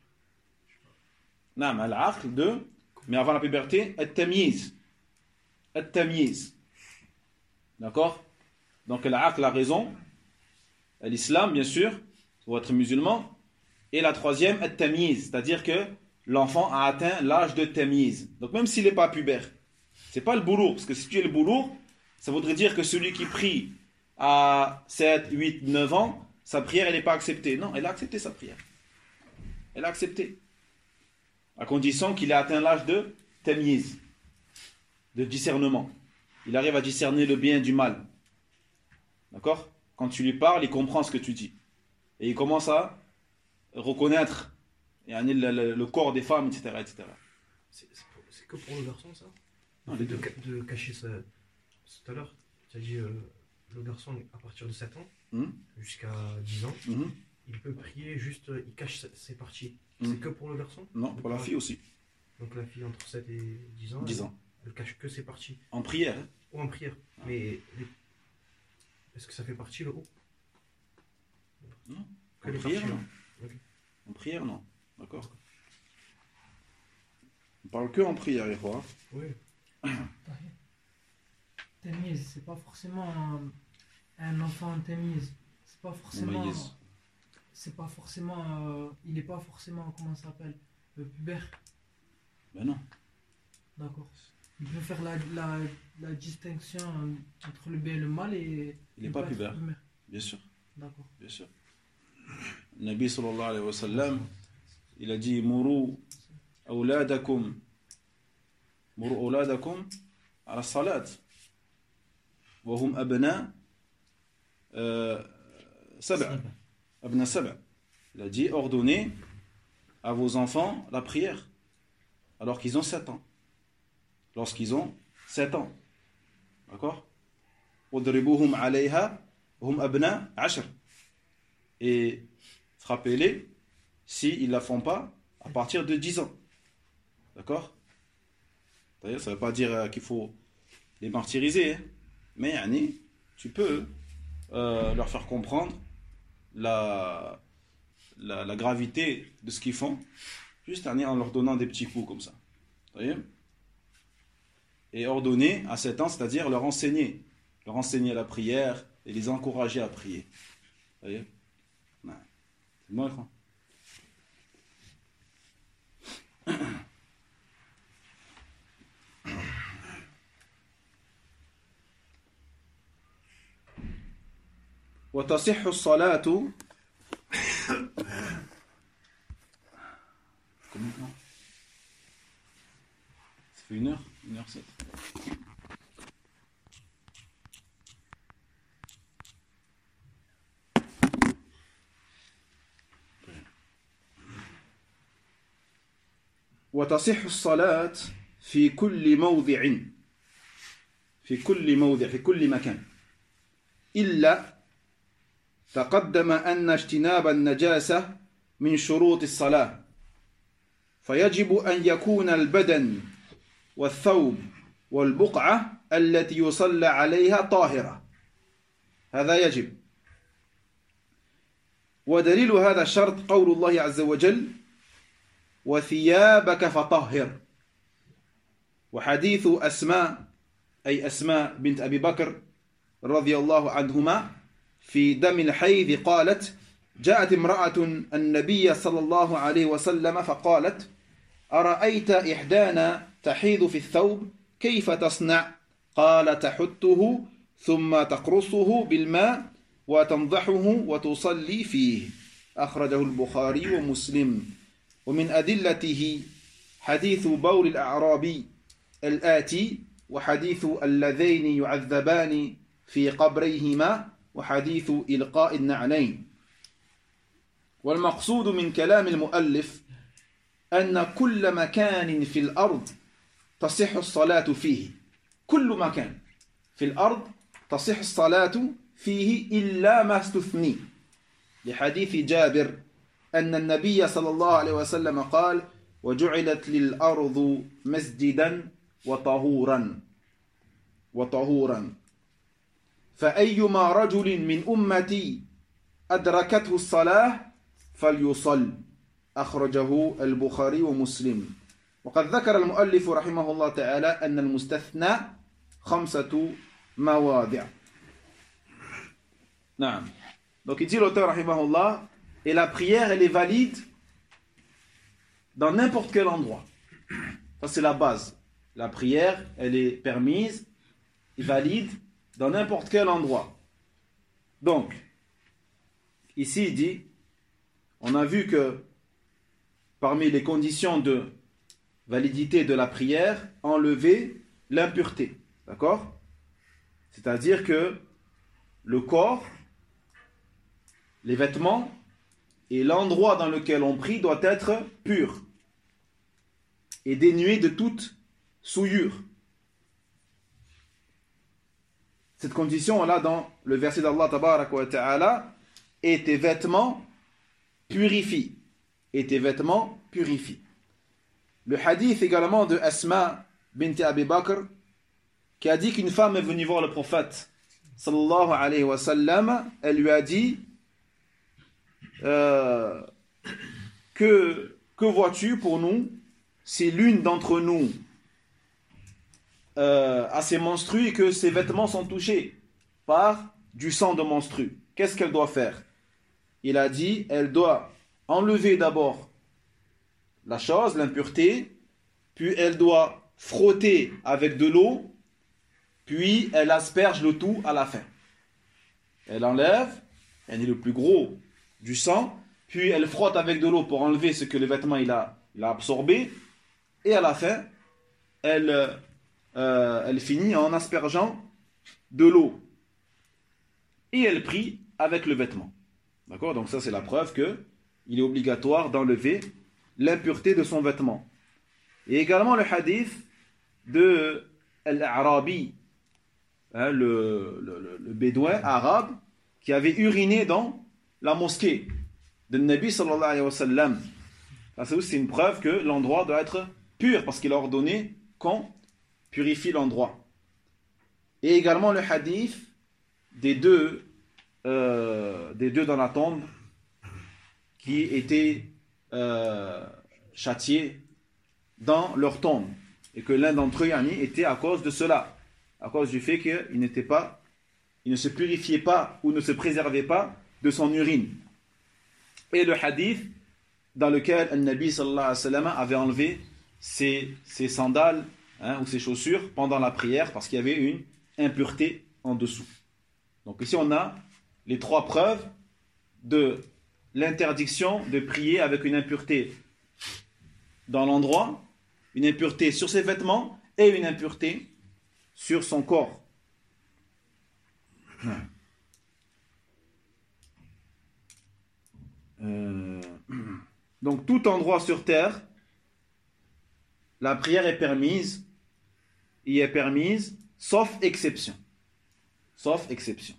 Naam, al-aql 2, mais avant la puberté, at-tamyiz. At-tamyiz. D'accord? Donc l'aql, la raison. L'islam, bien sûr, pour être musulman. Et la troisième, at-tamyiz, c'est-à-dire que l'enfant a atteint l'âge de tamyiz. Donc même s'il n'est pas pubère, c'est pas le boulour, parce que si tu es le boulour, ça voudrait dire que celui qui prie à 7, 8, 9 ans, sa prière, elle n'est pas acceptée. Non, elle a accepté sa prière. Elle a accepté. À condition qu'il ait atteint l'âge de tamyiz, de discernement. Il arrive à discerner le bien du mal. D'accord? Quand tu lui parles, il comprend ce que tu dis. Et il commence à reconnaître le corps des femmes, etc. etc. C'est que pour le garçon, ça? Non, Le fait de cacher ça tout à l'heure. tu as dit le garçon à partir de 7 ans Mhm. jusqu'à 10 ans, Mhm. il peut prier juste, il cache ses parties. Mhm. C'est que pour le garçon? Non, pour la fille aussi. Donc la fille entre 7 et 10 ans, 10 ans. elle cache que ses parties. En prière. Hein. Ou en prière. Mais est-ce que ça fait partie le haut? Non. Que En les prière, parties, non. Ok. En prière, non. D'accord. On parle que en prière, les fois. Oui. Tamiz, c'est pas forcément un enfant tamiz. C'est pas forcément. Maïs. C'est pas forcément. Il est pas forcément. Comment ça s'appelle? Pubère. Ben non. D'accord. Il peut faire la distinction entre le bien et le mal et. Il n'est pas peut être pubère. Bien sûr. D'accord. Bien sûr. Nabi sallallahu alayhi wa sallam, il a dit Mourou awladakum ala salat. Wa hum abna sab'a. Abna sab'a. Il a dit ordonnez à vos enfants la prière alors qu'ils ont 7 ans. Lorsqu'ils ont 7 ans. D'accord? Wadribuhum alayha hum abna 10. Et frappez-les s'ils ne la font pas à partir de 10 ans. D'accord? D'ailleurs, ça ne veut pas dire qu'il faut les martyriser, hein. Mais yani, tu peux leur faire comprendre la gravité de ce qu'ils font, juste en leur donnant des petits coups comme ça. Vous voyez? Et ordonner à 7 ans, c'est-à-dire leur enseigner la prière et les encourager à prier. Vous voyez? Ouais. C'est bon, écran. وتصح الصلاة Combien de temps? Ça fait 1h07. وتصح الصلاة في كل موضع في كل مكان إلا تقدم أن اجتناب النجاسة من شروط الصلاة فيجب أن يكون البدن والثوب والبقعة التي يصلى عليها طاهرة. هذا يجب. ودليل هذا الشرط قول الله عز وجل وثيابك فطهر. وحديث أسماء أي أسماء بنت أبي بكر رضي الله عنهما في دم الحيض قالت جاءت امرأة النبي صلى الله عليه وسلم فقالت أرأيت إحدانا تحيض في الثوب كيف تصنع؟ قال تحته ثم تقرصه بالماء وتنضحه وتصلي فيه. أخرجه البخاري ومسلم. ومن أدلته حديث بول الأعرابي الآتي وحديث اللذين يعذبان في قبريهما وحديث إلقاء النعلين. والمقصود من كلام المؤلف أن كل مكان في الأرض تصح الصلاة فيه. كل مكان في الأرض تصح الصلاة فيه إلا ما استثني لحديث جابر أن النبي صلى الله عليه وسلم قال وجعلت للأرض مسجدا وطهورا فأيما رجل من أمتي أدركته الصلاة فليصل. أخرجه البخاري ومسلم. وقد ذكر المؤلف رحمه الله تعالى أن المستثنى 5 مواضع. نعم. Donc il dit l'auteur rahimahullah, et la prière elle est valide dans n'importe quel endroit. Ça c'est la base. La prière elle est permise et valide dans n'importe quel endroit. Donc ici il dit, on a vu que parmi les conditions de validité de la prière, enlever l'impureté. D'accord? C'est-à-dire que le corps, les vêtements et l'endroit dans lequel on prie doit être pur et dénué de toute souillure. cette condition là dans le verset d'Allah tabaraka wa ta'ala, et tes vêtements purifient. Et tes vêtements purifient. Le hadith également de Asma bint Abi Bakr, qui a dit qu'une femme est venue voir le prophète sallallahu alayhi wa sallam. Elle lui a dit que vois-tu pour nous si l'une d'entre nous a ses menstrues et que ses vêtements sont touchés par du sang de menstrues? Qu'est-ce qu'elle doit faire? Il a dit, elle doit enlever d'abord la chose, l'impureté, puis elle doit frotter avec de l'eau, puis elle asperge le tout à la fin. Elle enlève, elle est le plus gros du sang, puis elle frotte avec de l'eau pour enlever ce que le vêtement il a absorbé, et à la fin, elle finit en aspergeant de l'eau. Et elle prie avec le vêtement. D'accord? Donc ça c'est la preuve que il est obligatoire d'enlever l'impureté de son vêtement. Et également le hadith de Al-Arabi, hein, le bédouin arabe qui avait uriné dans la mosquée de Nabi sallallahu alayhi wa sallam. C'est aussi une preuve que l'endroit doit être pur parce qu'il a ordonné qu'on purifie l'endroit. Et également le hadith des deux dans la tombe qui étaient châtiés dans leur tombe et que l'un d'entre eux était à cause de cela, à cause du fait qu'il ne se purifiait pas ou ne se préservait pas de son urine. Et le hadith dans lequel le Nabi sallallahu alayhi wa sallam avait enlevé ses sandales, hein, ou ses chaussures pendant la prière parce qu'il y avait une impureté en dessous. Donc ici on a les trois preuves de l'interdiction de prier avec une impureté dans l'endroit, une impureté sur ses vêtements et une impureté sur son corps. Donc tout endroit sur terre, la prière est permise, sauf exception. Sauf exception.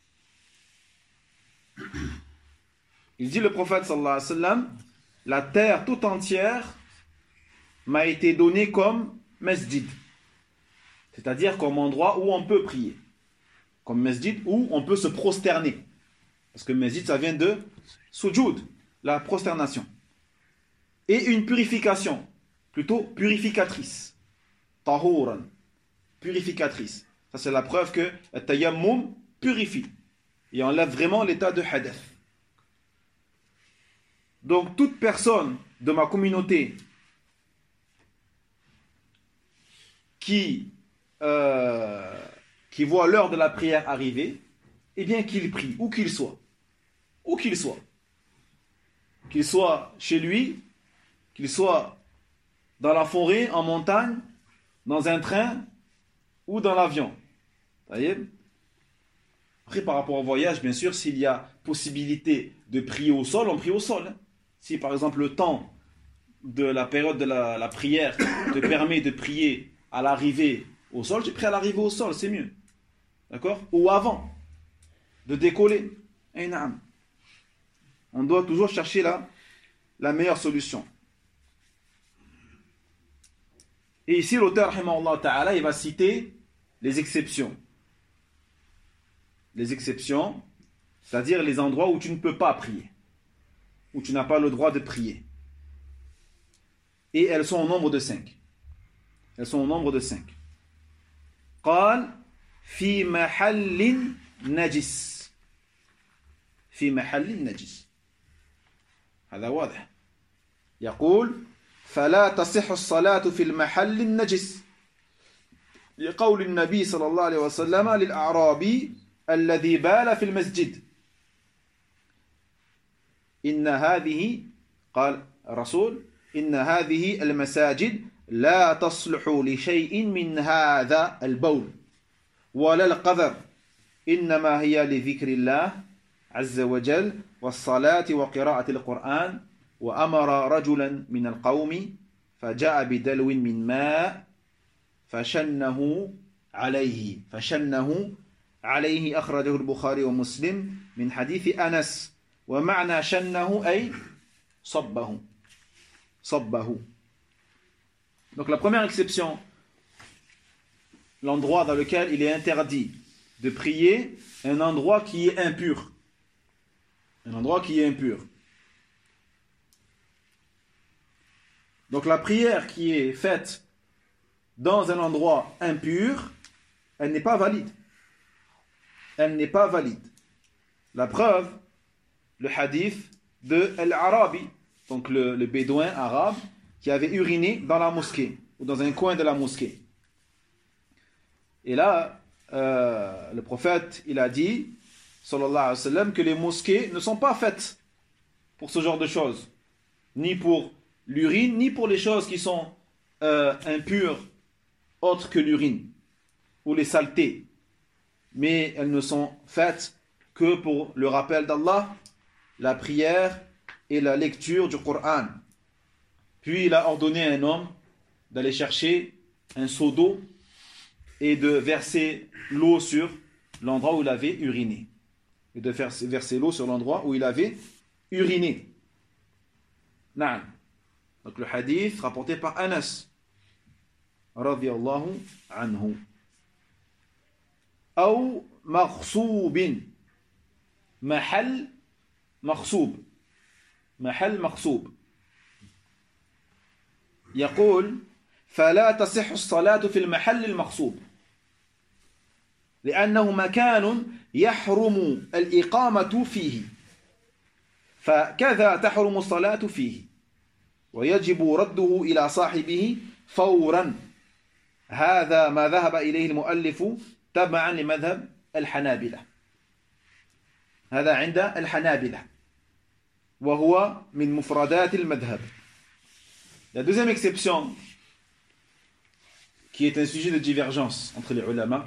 Il dit le prophète sallallahu alayhi wa sallam, la terre tout entière m'a été donnée comme masjid, c'est-à-dire comme endroit où on peut prier, comme masjid où on peut se prosterner, parce que masjid ça vient de sujud, la prosternation, et une purification, plutôt purificatrice, tahuran, purificatrice. Ça c'est la preuve que le tayammum purifie et enlève vraiment l'état de hadath. Donc toute personne de ma communauté qui voit l'heure de la prière arriver, eh bien qu'il prie, où qu'il soit. Où qu'il soit. Qu'il soit chez lui, qu'il soit dans la forêt, en montagne, dans un train ou dans l'avion. Vous voyez? Après, par rapport au voyage, bien sûr, s'il y a possibilité de prier au sol, on prie au sol. Hein. Si par exemple le temps de la période de la prière te permet de prier à l'arrivée au sol, tu pries à l'arrivée au sol, c'est mieux. D'accord? Ou avant de décoller. On doit toujours chercher la meilleure solution. Et ici, l'auteur, rahimahullah ta'ala, il va citer les exceptions. Les exceptions, c'est-à-dire les endroits où tu ne peux pas prier, où tu n'as pas le droit de prier. Et elles sont au nombre de 5. Elles sont au nombre de 5. قال في محل نجس. في محل نجس. هذا واضح. يقول فلا تصح الصلاة في المحل النجس لقول النبي صلى الله عليه وسلم للأعرابي الذي بال في المسجد إن هذه قال الرسول إن هذه المساجد لا تصلح لشيء من هذا البول ولا القذر إنما هي لذكر الله عز وجل والصلاة وقراءة القرآن وأمر رجلا من القوم فجاء بدلو من ماء فشنه عليه أخرجه البخاري ومسلم من حديث أنس ومعنى شنه أي صبه صبه. Donc la première exception, l'endroit dans lequel il est interdit de prier, un endroit qui est impur. Un endroit qui est impur. Donc la prière qui est faite dans un endroit impur, elle n'est pas valide. Elle n'est pas valide. La preuve, le hadith de Al-Arabi, donc le bédouin arabe qui avait uriné dans la mosquée ou dans un coin de la mosquée. Et là, le prophète, il a dit, sallallahu alayhi wa sallam, que les mosquées ne sont pas faites pour ce genre de choses, ni pour l'urine, ni pour les choses qui sont impures, autres que l'urine, ou les saletés. Mais elles ne sont faites que pour le rappel d'Allah, la prière et la lecture du Coran. Puis il a ordonné à un homme d'aller chercher un seau d'eau et de verser l'eau sur l'endroit où il avait uriné. Et de verser l'eau sur l'endroit où il avait uriné. Naam. Donc le hadith rapporté par Anas radiyallahu anhu. أو مغصوب محل مغصوب محل مغصوب يقول فلا تصح الصلاة في المحل المغصوب لأنه مكان يحرم الإقامة فيه فكذا تحرم الصلاة فيه ويجب رده إلى صاحبه فورا هذا ما ذهب إليه المؤلف تبعا لمذهب الحنابلة هذا عند الحنابلة وهو من مفردات المذهب. La deuxième exception qui est un sujet de divergence entre les ulama,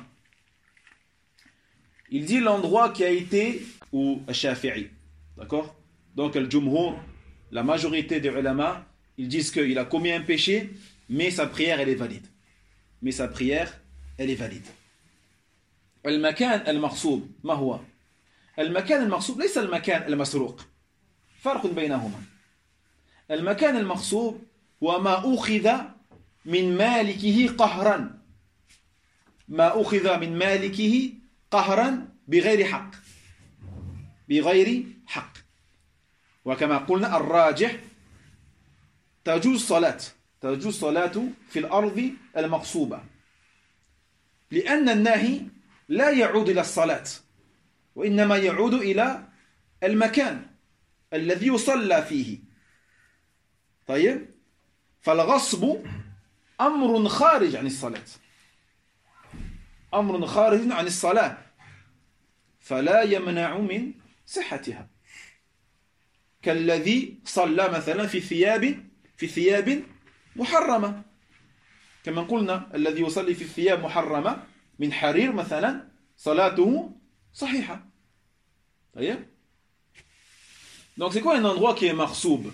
il dit l'endroit qui a été ou Shafi'i, d'accord? Donc le jumhur, la majorité des ulama, ils disent qu'il a commis un péché mais sa prière elle est valide. Mais sa prière elle est valide. المكان المغصوب ما هو؟ المكان المغصوب ليس المكان المسروق فرق بينهما. المكان المغصوب هو ما أخذ من مالكه قهرا ما أخذ من مالكه قهرا بغير حق بغير حق وكما قلنا الراجح تجوز صلاة في الأرض المغصوبة لأن النهي لا يعود إلى الصلاة وإنما يعود إلى المكان الذي يصلى فيه. طيب فالغصب أمر خارج عن الصلاة أمر خارج عن الصلاة فلا يمنع من صحتها كالذي صلى مثلا في ثياب محرمة كما قلنا الذي يصلي في ثياب محرمة من حرير مثلا صلاته صحيحة. طيب donc c'est quoi un endroit qui est marsoub?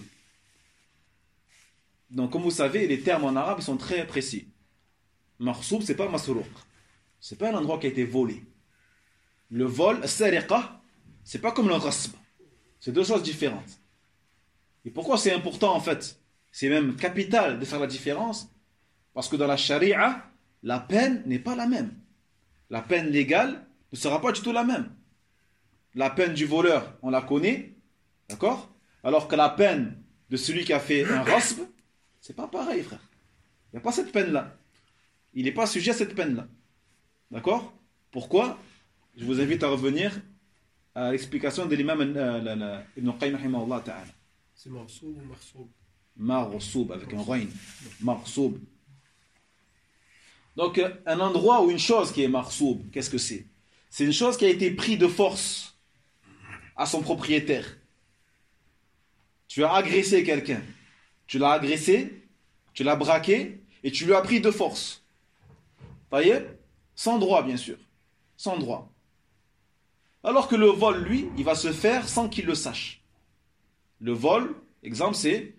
Donc comme vous savez les termes en arabe ils sont très précis. Marsoub c'est pas masrouq, c'est pas un endroit qui a été volé. Le vol sariqa c'est pas comme le ghasb, c'est deux choses différentes. Et pourquoi c'est important en fait, c'est même capital de faire la différence, parce que dans la charia la peine n'est pas la même. La peine légale ne sera pas du tout la même. La peine du voleur, on la connaît, d'accord? Alors que la peine de celui qui a fait un rasb, c'est pas pareil, frère. Il n'y a pas cette peine-là. Il n'est pas sujet à cette peine-là. D'accord? Pourquoi? Je vous invite à revenir à l'explication de l'imam Ibn Qayyim rahimahullah ta'ala. C'est marsoub ou marsoub? Marsoub, avec un rein. Marsoub. Donc, un endroit ou une chose qui est marsoub, qu'est-ce que c'est? C'est une chose qui a été prise de force à son propriétaire. Tu as agressé quelqu'un. Tu l'as agressé, tu l'as braqué et tu lui as pris de force. Voyez? Sans droit, bien sûr. Sans droit. Alors que le vol, lui, il va se faire sans qu'il le sache. Le vol, exemple, c'est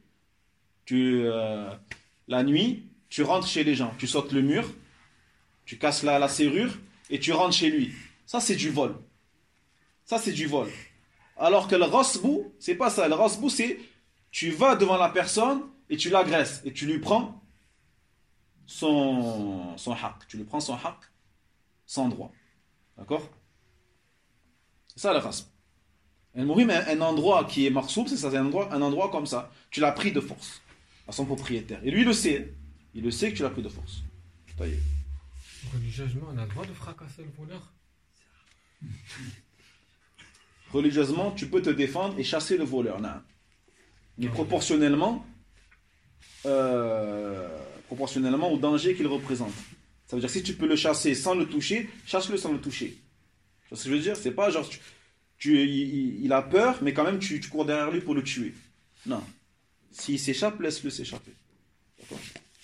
la nuit, tu rentres chez les gens, tu sautes le mur, tu casses la serrure et tu rentres chez lui. Ça, c'est du vol. Ça, c'est du vol. Alors que le rasbou, c'est pas ça. Le rasbou, c'est tu vas devant la personne et tu l'agresses et tu lui prends son haq. Tu lui prends son haq sans droit. D'accord? C'est ça le rasb. Un endroit qui est marsoub, c'est ça, c'est un endroit comme ça. Tu l'as pris de force à son propriétaire. Et lui, il le sait. Il le sait que tu l'as pris de force. Taillé. Religieusement, on a le droit de fracasser le voleur. Religieusement, tu peux te défendre et chasser le voleur. Non. Mais proportionnellement au danger qu'il représente. Ça veut dire que si tu peux le chasser sans le toucher, chasse-le sans le toucher. Tu vois ce que je veux dire? C'est pas genre il a peur, mais quand même tu cours derrière lui pour le tuer. Non. S'il s'échappe, laisse-le s'échapper. D'accord?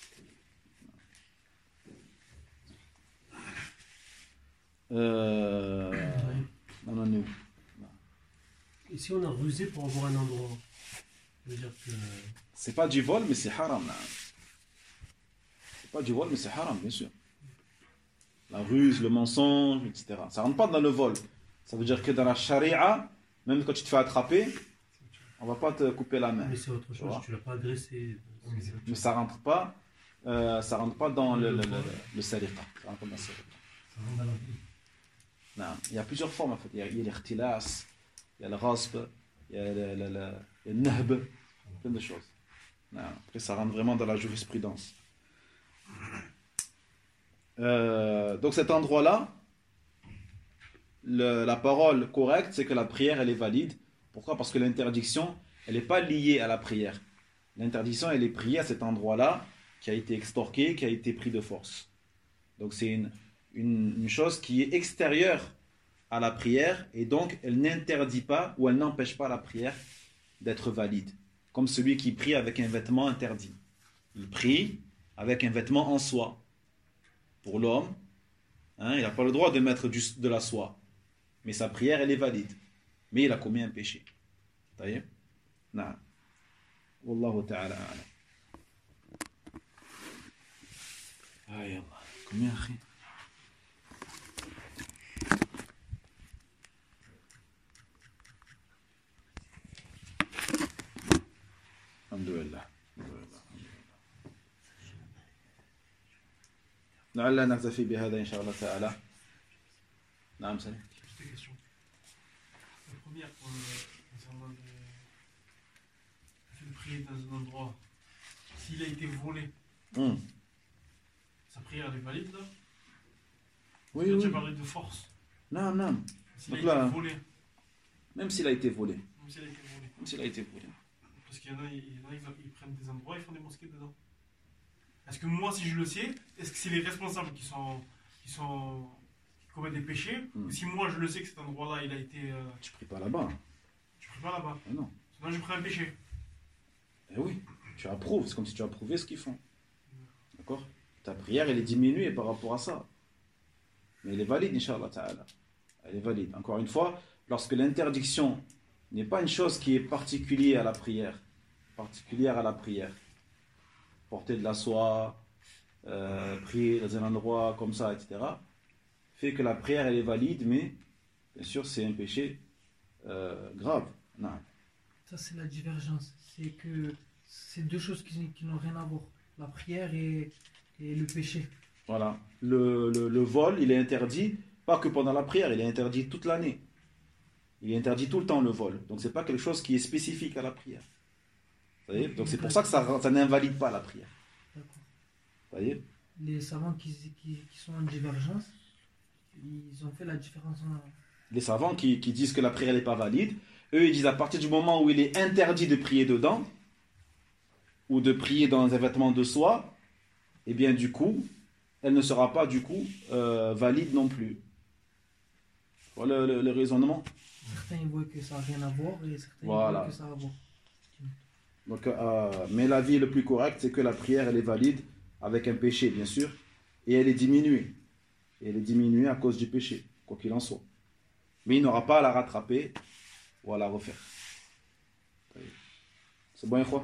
Non, non, non. Et si on a rusé pour avoir un endroit, ça veut dire que... C'est pas du vol, mais c'est haram. Là. C'est pas du vol, mais c'est haram, bien sûr. La ruse, le mensonge, etc. Ça rentre pas dans le vol. Ça veut dire que dans la charia, même quand tu te fais attraper, on va pas te couper la main. Mais c'est autre chose, tu l'as pas agressé. Mais ça rentre pas dans le sariqa. Ça rentre pas dans le sariqa. Non, il y a plusieurs formes en fait. Il y a l'irtilas, il y a le rasb, il y a le nahb, plein de choses. Non, après, ça rentre vraiment dans la jurisprudence. Donc cet endroit-là, la parole correcte, c'est que la prière, elle est valide. Pourquoi? Parce que l'interdiction, elle n'est pas liée à la prière. L'interdiction, elle est priée à cet endroit-là qui a été extorqué, qui a été pris de force. Donc c'est une chose qui est extérieure à la prière et donc elle n'interdit pas ou elle n'empêche pas la prière d'être valide. Comme celui qui prie avec un vêtement interdit. Il prie avec un vêtement en soie. Pour l'homme, hein, il n'a pas le droit de mettre de la soie. Mais sa prière, elle est valide. Mais il a commis un péché. Taïe? Non. Wallahu ta'ala a'lam. Aïe Allah. Combien, akhi? Alhamdulillah. لعلنا نكتفي بهذا إن شاء الله تعالى. نعم سليم. Juste des questions. La première, concernant le fait de prier dans un endroit, s'il a été volé, sa prière elle est valide là? Oui, Tu as oui. déjà parlé de force. Non, non. S'il Donc a là, été volé. même s'il a été volé. Même s'il a été volé. Même s'il a été volé. Parce qu'il y en a, ils prennent des endroits, ils font des mosquées dedans. Est-ce que moi, si je le sais, est-ce que c'est les responsables qui commettent des péchés? Ou si moi, je le sais que cet endroit-là, il a été... Tu pries pas là-bas. Je prie pas là-bas. Ah non. Sinon, j'ai pris un péché. Eh oui, tu approuves. C'est comme si tu approuvais ce qu'ils font. D'accord? Ta prière, elle est diminuée par rapport à ça. Mais elle est valide, Inch'Allah Ta'ala. Elle est valide. Encore une fois, lorsque l'interdiction n'est pas une chose qui est particulière à la prière, porter de la soie, prier dans un endroit comme ça, etc., fait que la prière, elle est valide, mais bien sûr, c'est un péché grave. Non. Ça, c'est la divergence. C'est que c'est deux choses qui n'ont rien à voir. La prière et le péché. Voilà. Le vol, il est interdit, pas que pendant la prière, il est interdit toute l'année. Il est interdit tout le temps, le vol. Donc, c'est pas quelque chose qui est spécifique à la prière. Vous voyez? Donc, c'est pour ça que ça n'invalide pas la prière. D'accord. Vous voyez? Les savants qui sont en divergence, ils ont fait la différence en... Les savants qui disent que la prière n'est pas valide, eux, ils disent à partir du moment où il est interdit de prier dedans, ou de prier dans un vêtement de soie, eh bien, du coup, elle ne sera pas, du coup, valide non plus. Voilà le raisonnement. Certains ils voient que ça n'a rien à voir et certains Voilà. ils voient que ça a à voir. Donc, mais l'avis le plus correct, c'est que la prière, elle est valide avec un péché, bien sûr, et elle est diminuée. Et elle est diminuée à cause du péché, quoi qu'il en soit. Mais il n'aura pas à la rattraper ou à la refaire. C'est bon, quoi?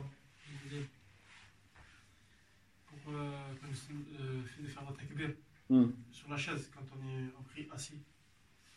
Pour le fait de faire la takbir Hmm. sur la chaise quand on est en prie assis.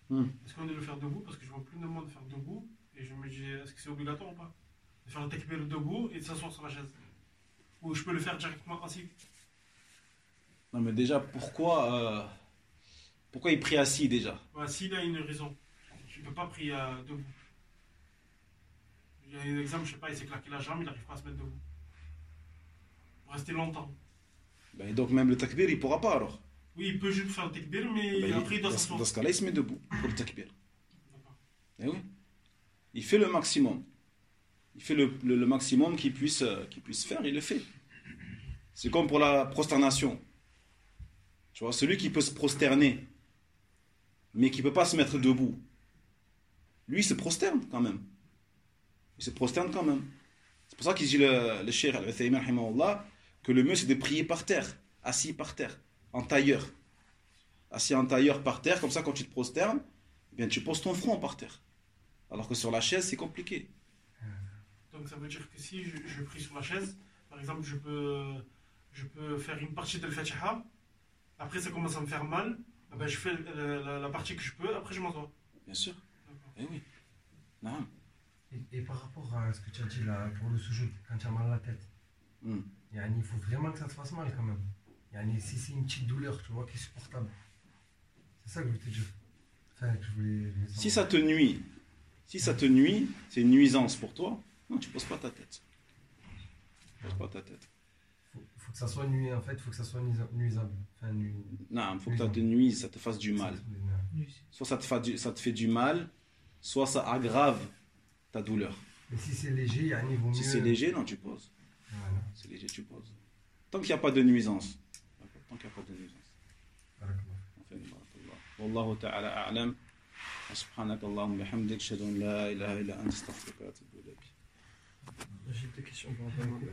Est-ce qu'on doit le faire debout? Parce que je vois plein de monde faire debout. Et je me dis, est-ce que c'est obligatoire ou pas? De faire le takbir debout et de s'asseoir sur la chaise. Ou je peux le faire directement assis. Non, mais déjà, pourquoi il prie assis déjà? Ouais, s'il a une raison, tu ne peux pas prier debout. Il y a un exemple, je sais pas, il s'est claqué la jambe, il n'arrive pas à se mettre debout. Pour rester longtemps. Ben, donc même le takbir, il pourra pas alors. Oui, il peut juste faire le takbir, mais Ben, après il doit s'asseoir. dans ce cas-là, il se met debout pour le takbir. D'accord. Eh oui. Il fait le maximum. Il fait le maximum qu'il puisse faire, il le fait. C'est comme pour la prosternation. Tu vois, celui qui peut se prosterner, mais qui ne peut pas se mettre debout, lui, il se prosterne quand même. Il se prosterne quand même. C'est pour ça qu'il dit le Cheikh Al-Uthaymin, que le mieux, c'est de prier par terre, assis par terre, en tailleur. Assis en tailleur par terre, comme ça, quand tu te prosternes, eh bien, tu poses ton front par terre. Alors que sur la chaise, c'est compliqué. Donc ça veut dire que si je prie sur la chaise, par exemple, je peux faire une partie de l'Fatiha, après ça commence à me faire mal, eh ben, je fais la partie que je peux, après je m'assois. Bien sûr. D'accord. Eh oui. Non. Et par rapport à ce que tu as dit là, pour le sujoud, quand tu as mal à la tête, il faut vraiment que ça te fasse mal quand même. Si c'est une petite douleur, tu vois, qui est supportable. C'est ça que je voulais te dire. Enfin, que je voulais si ça te nuit, c'est une nuisance pour toi, non, tu poses pas ta tête. Tu poses pas ta tête. Faut que ça soit nuisable, en fait, faut que ça soit nuisable. Enfin, Non, il faut que ça te nuise, ça te fasse du mal. Soit ça te fait du mal, soit ça aggrave ta douleur. Mais si c'est léger, il vaut mieux. Si c'est léger, non, tu poses. Voilà. C'est léger, tu poses. Tant qu'il n'y a pas de nuisance. Tant qu'il n'y a pas de nuisance. والله تعالى أعلم سبحانك اللهم وبحمدك أشهد أن لا إله إلا أنت أستغفرك وأتوب إليك. J'ai deux questions pour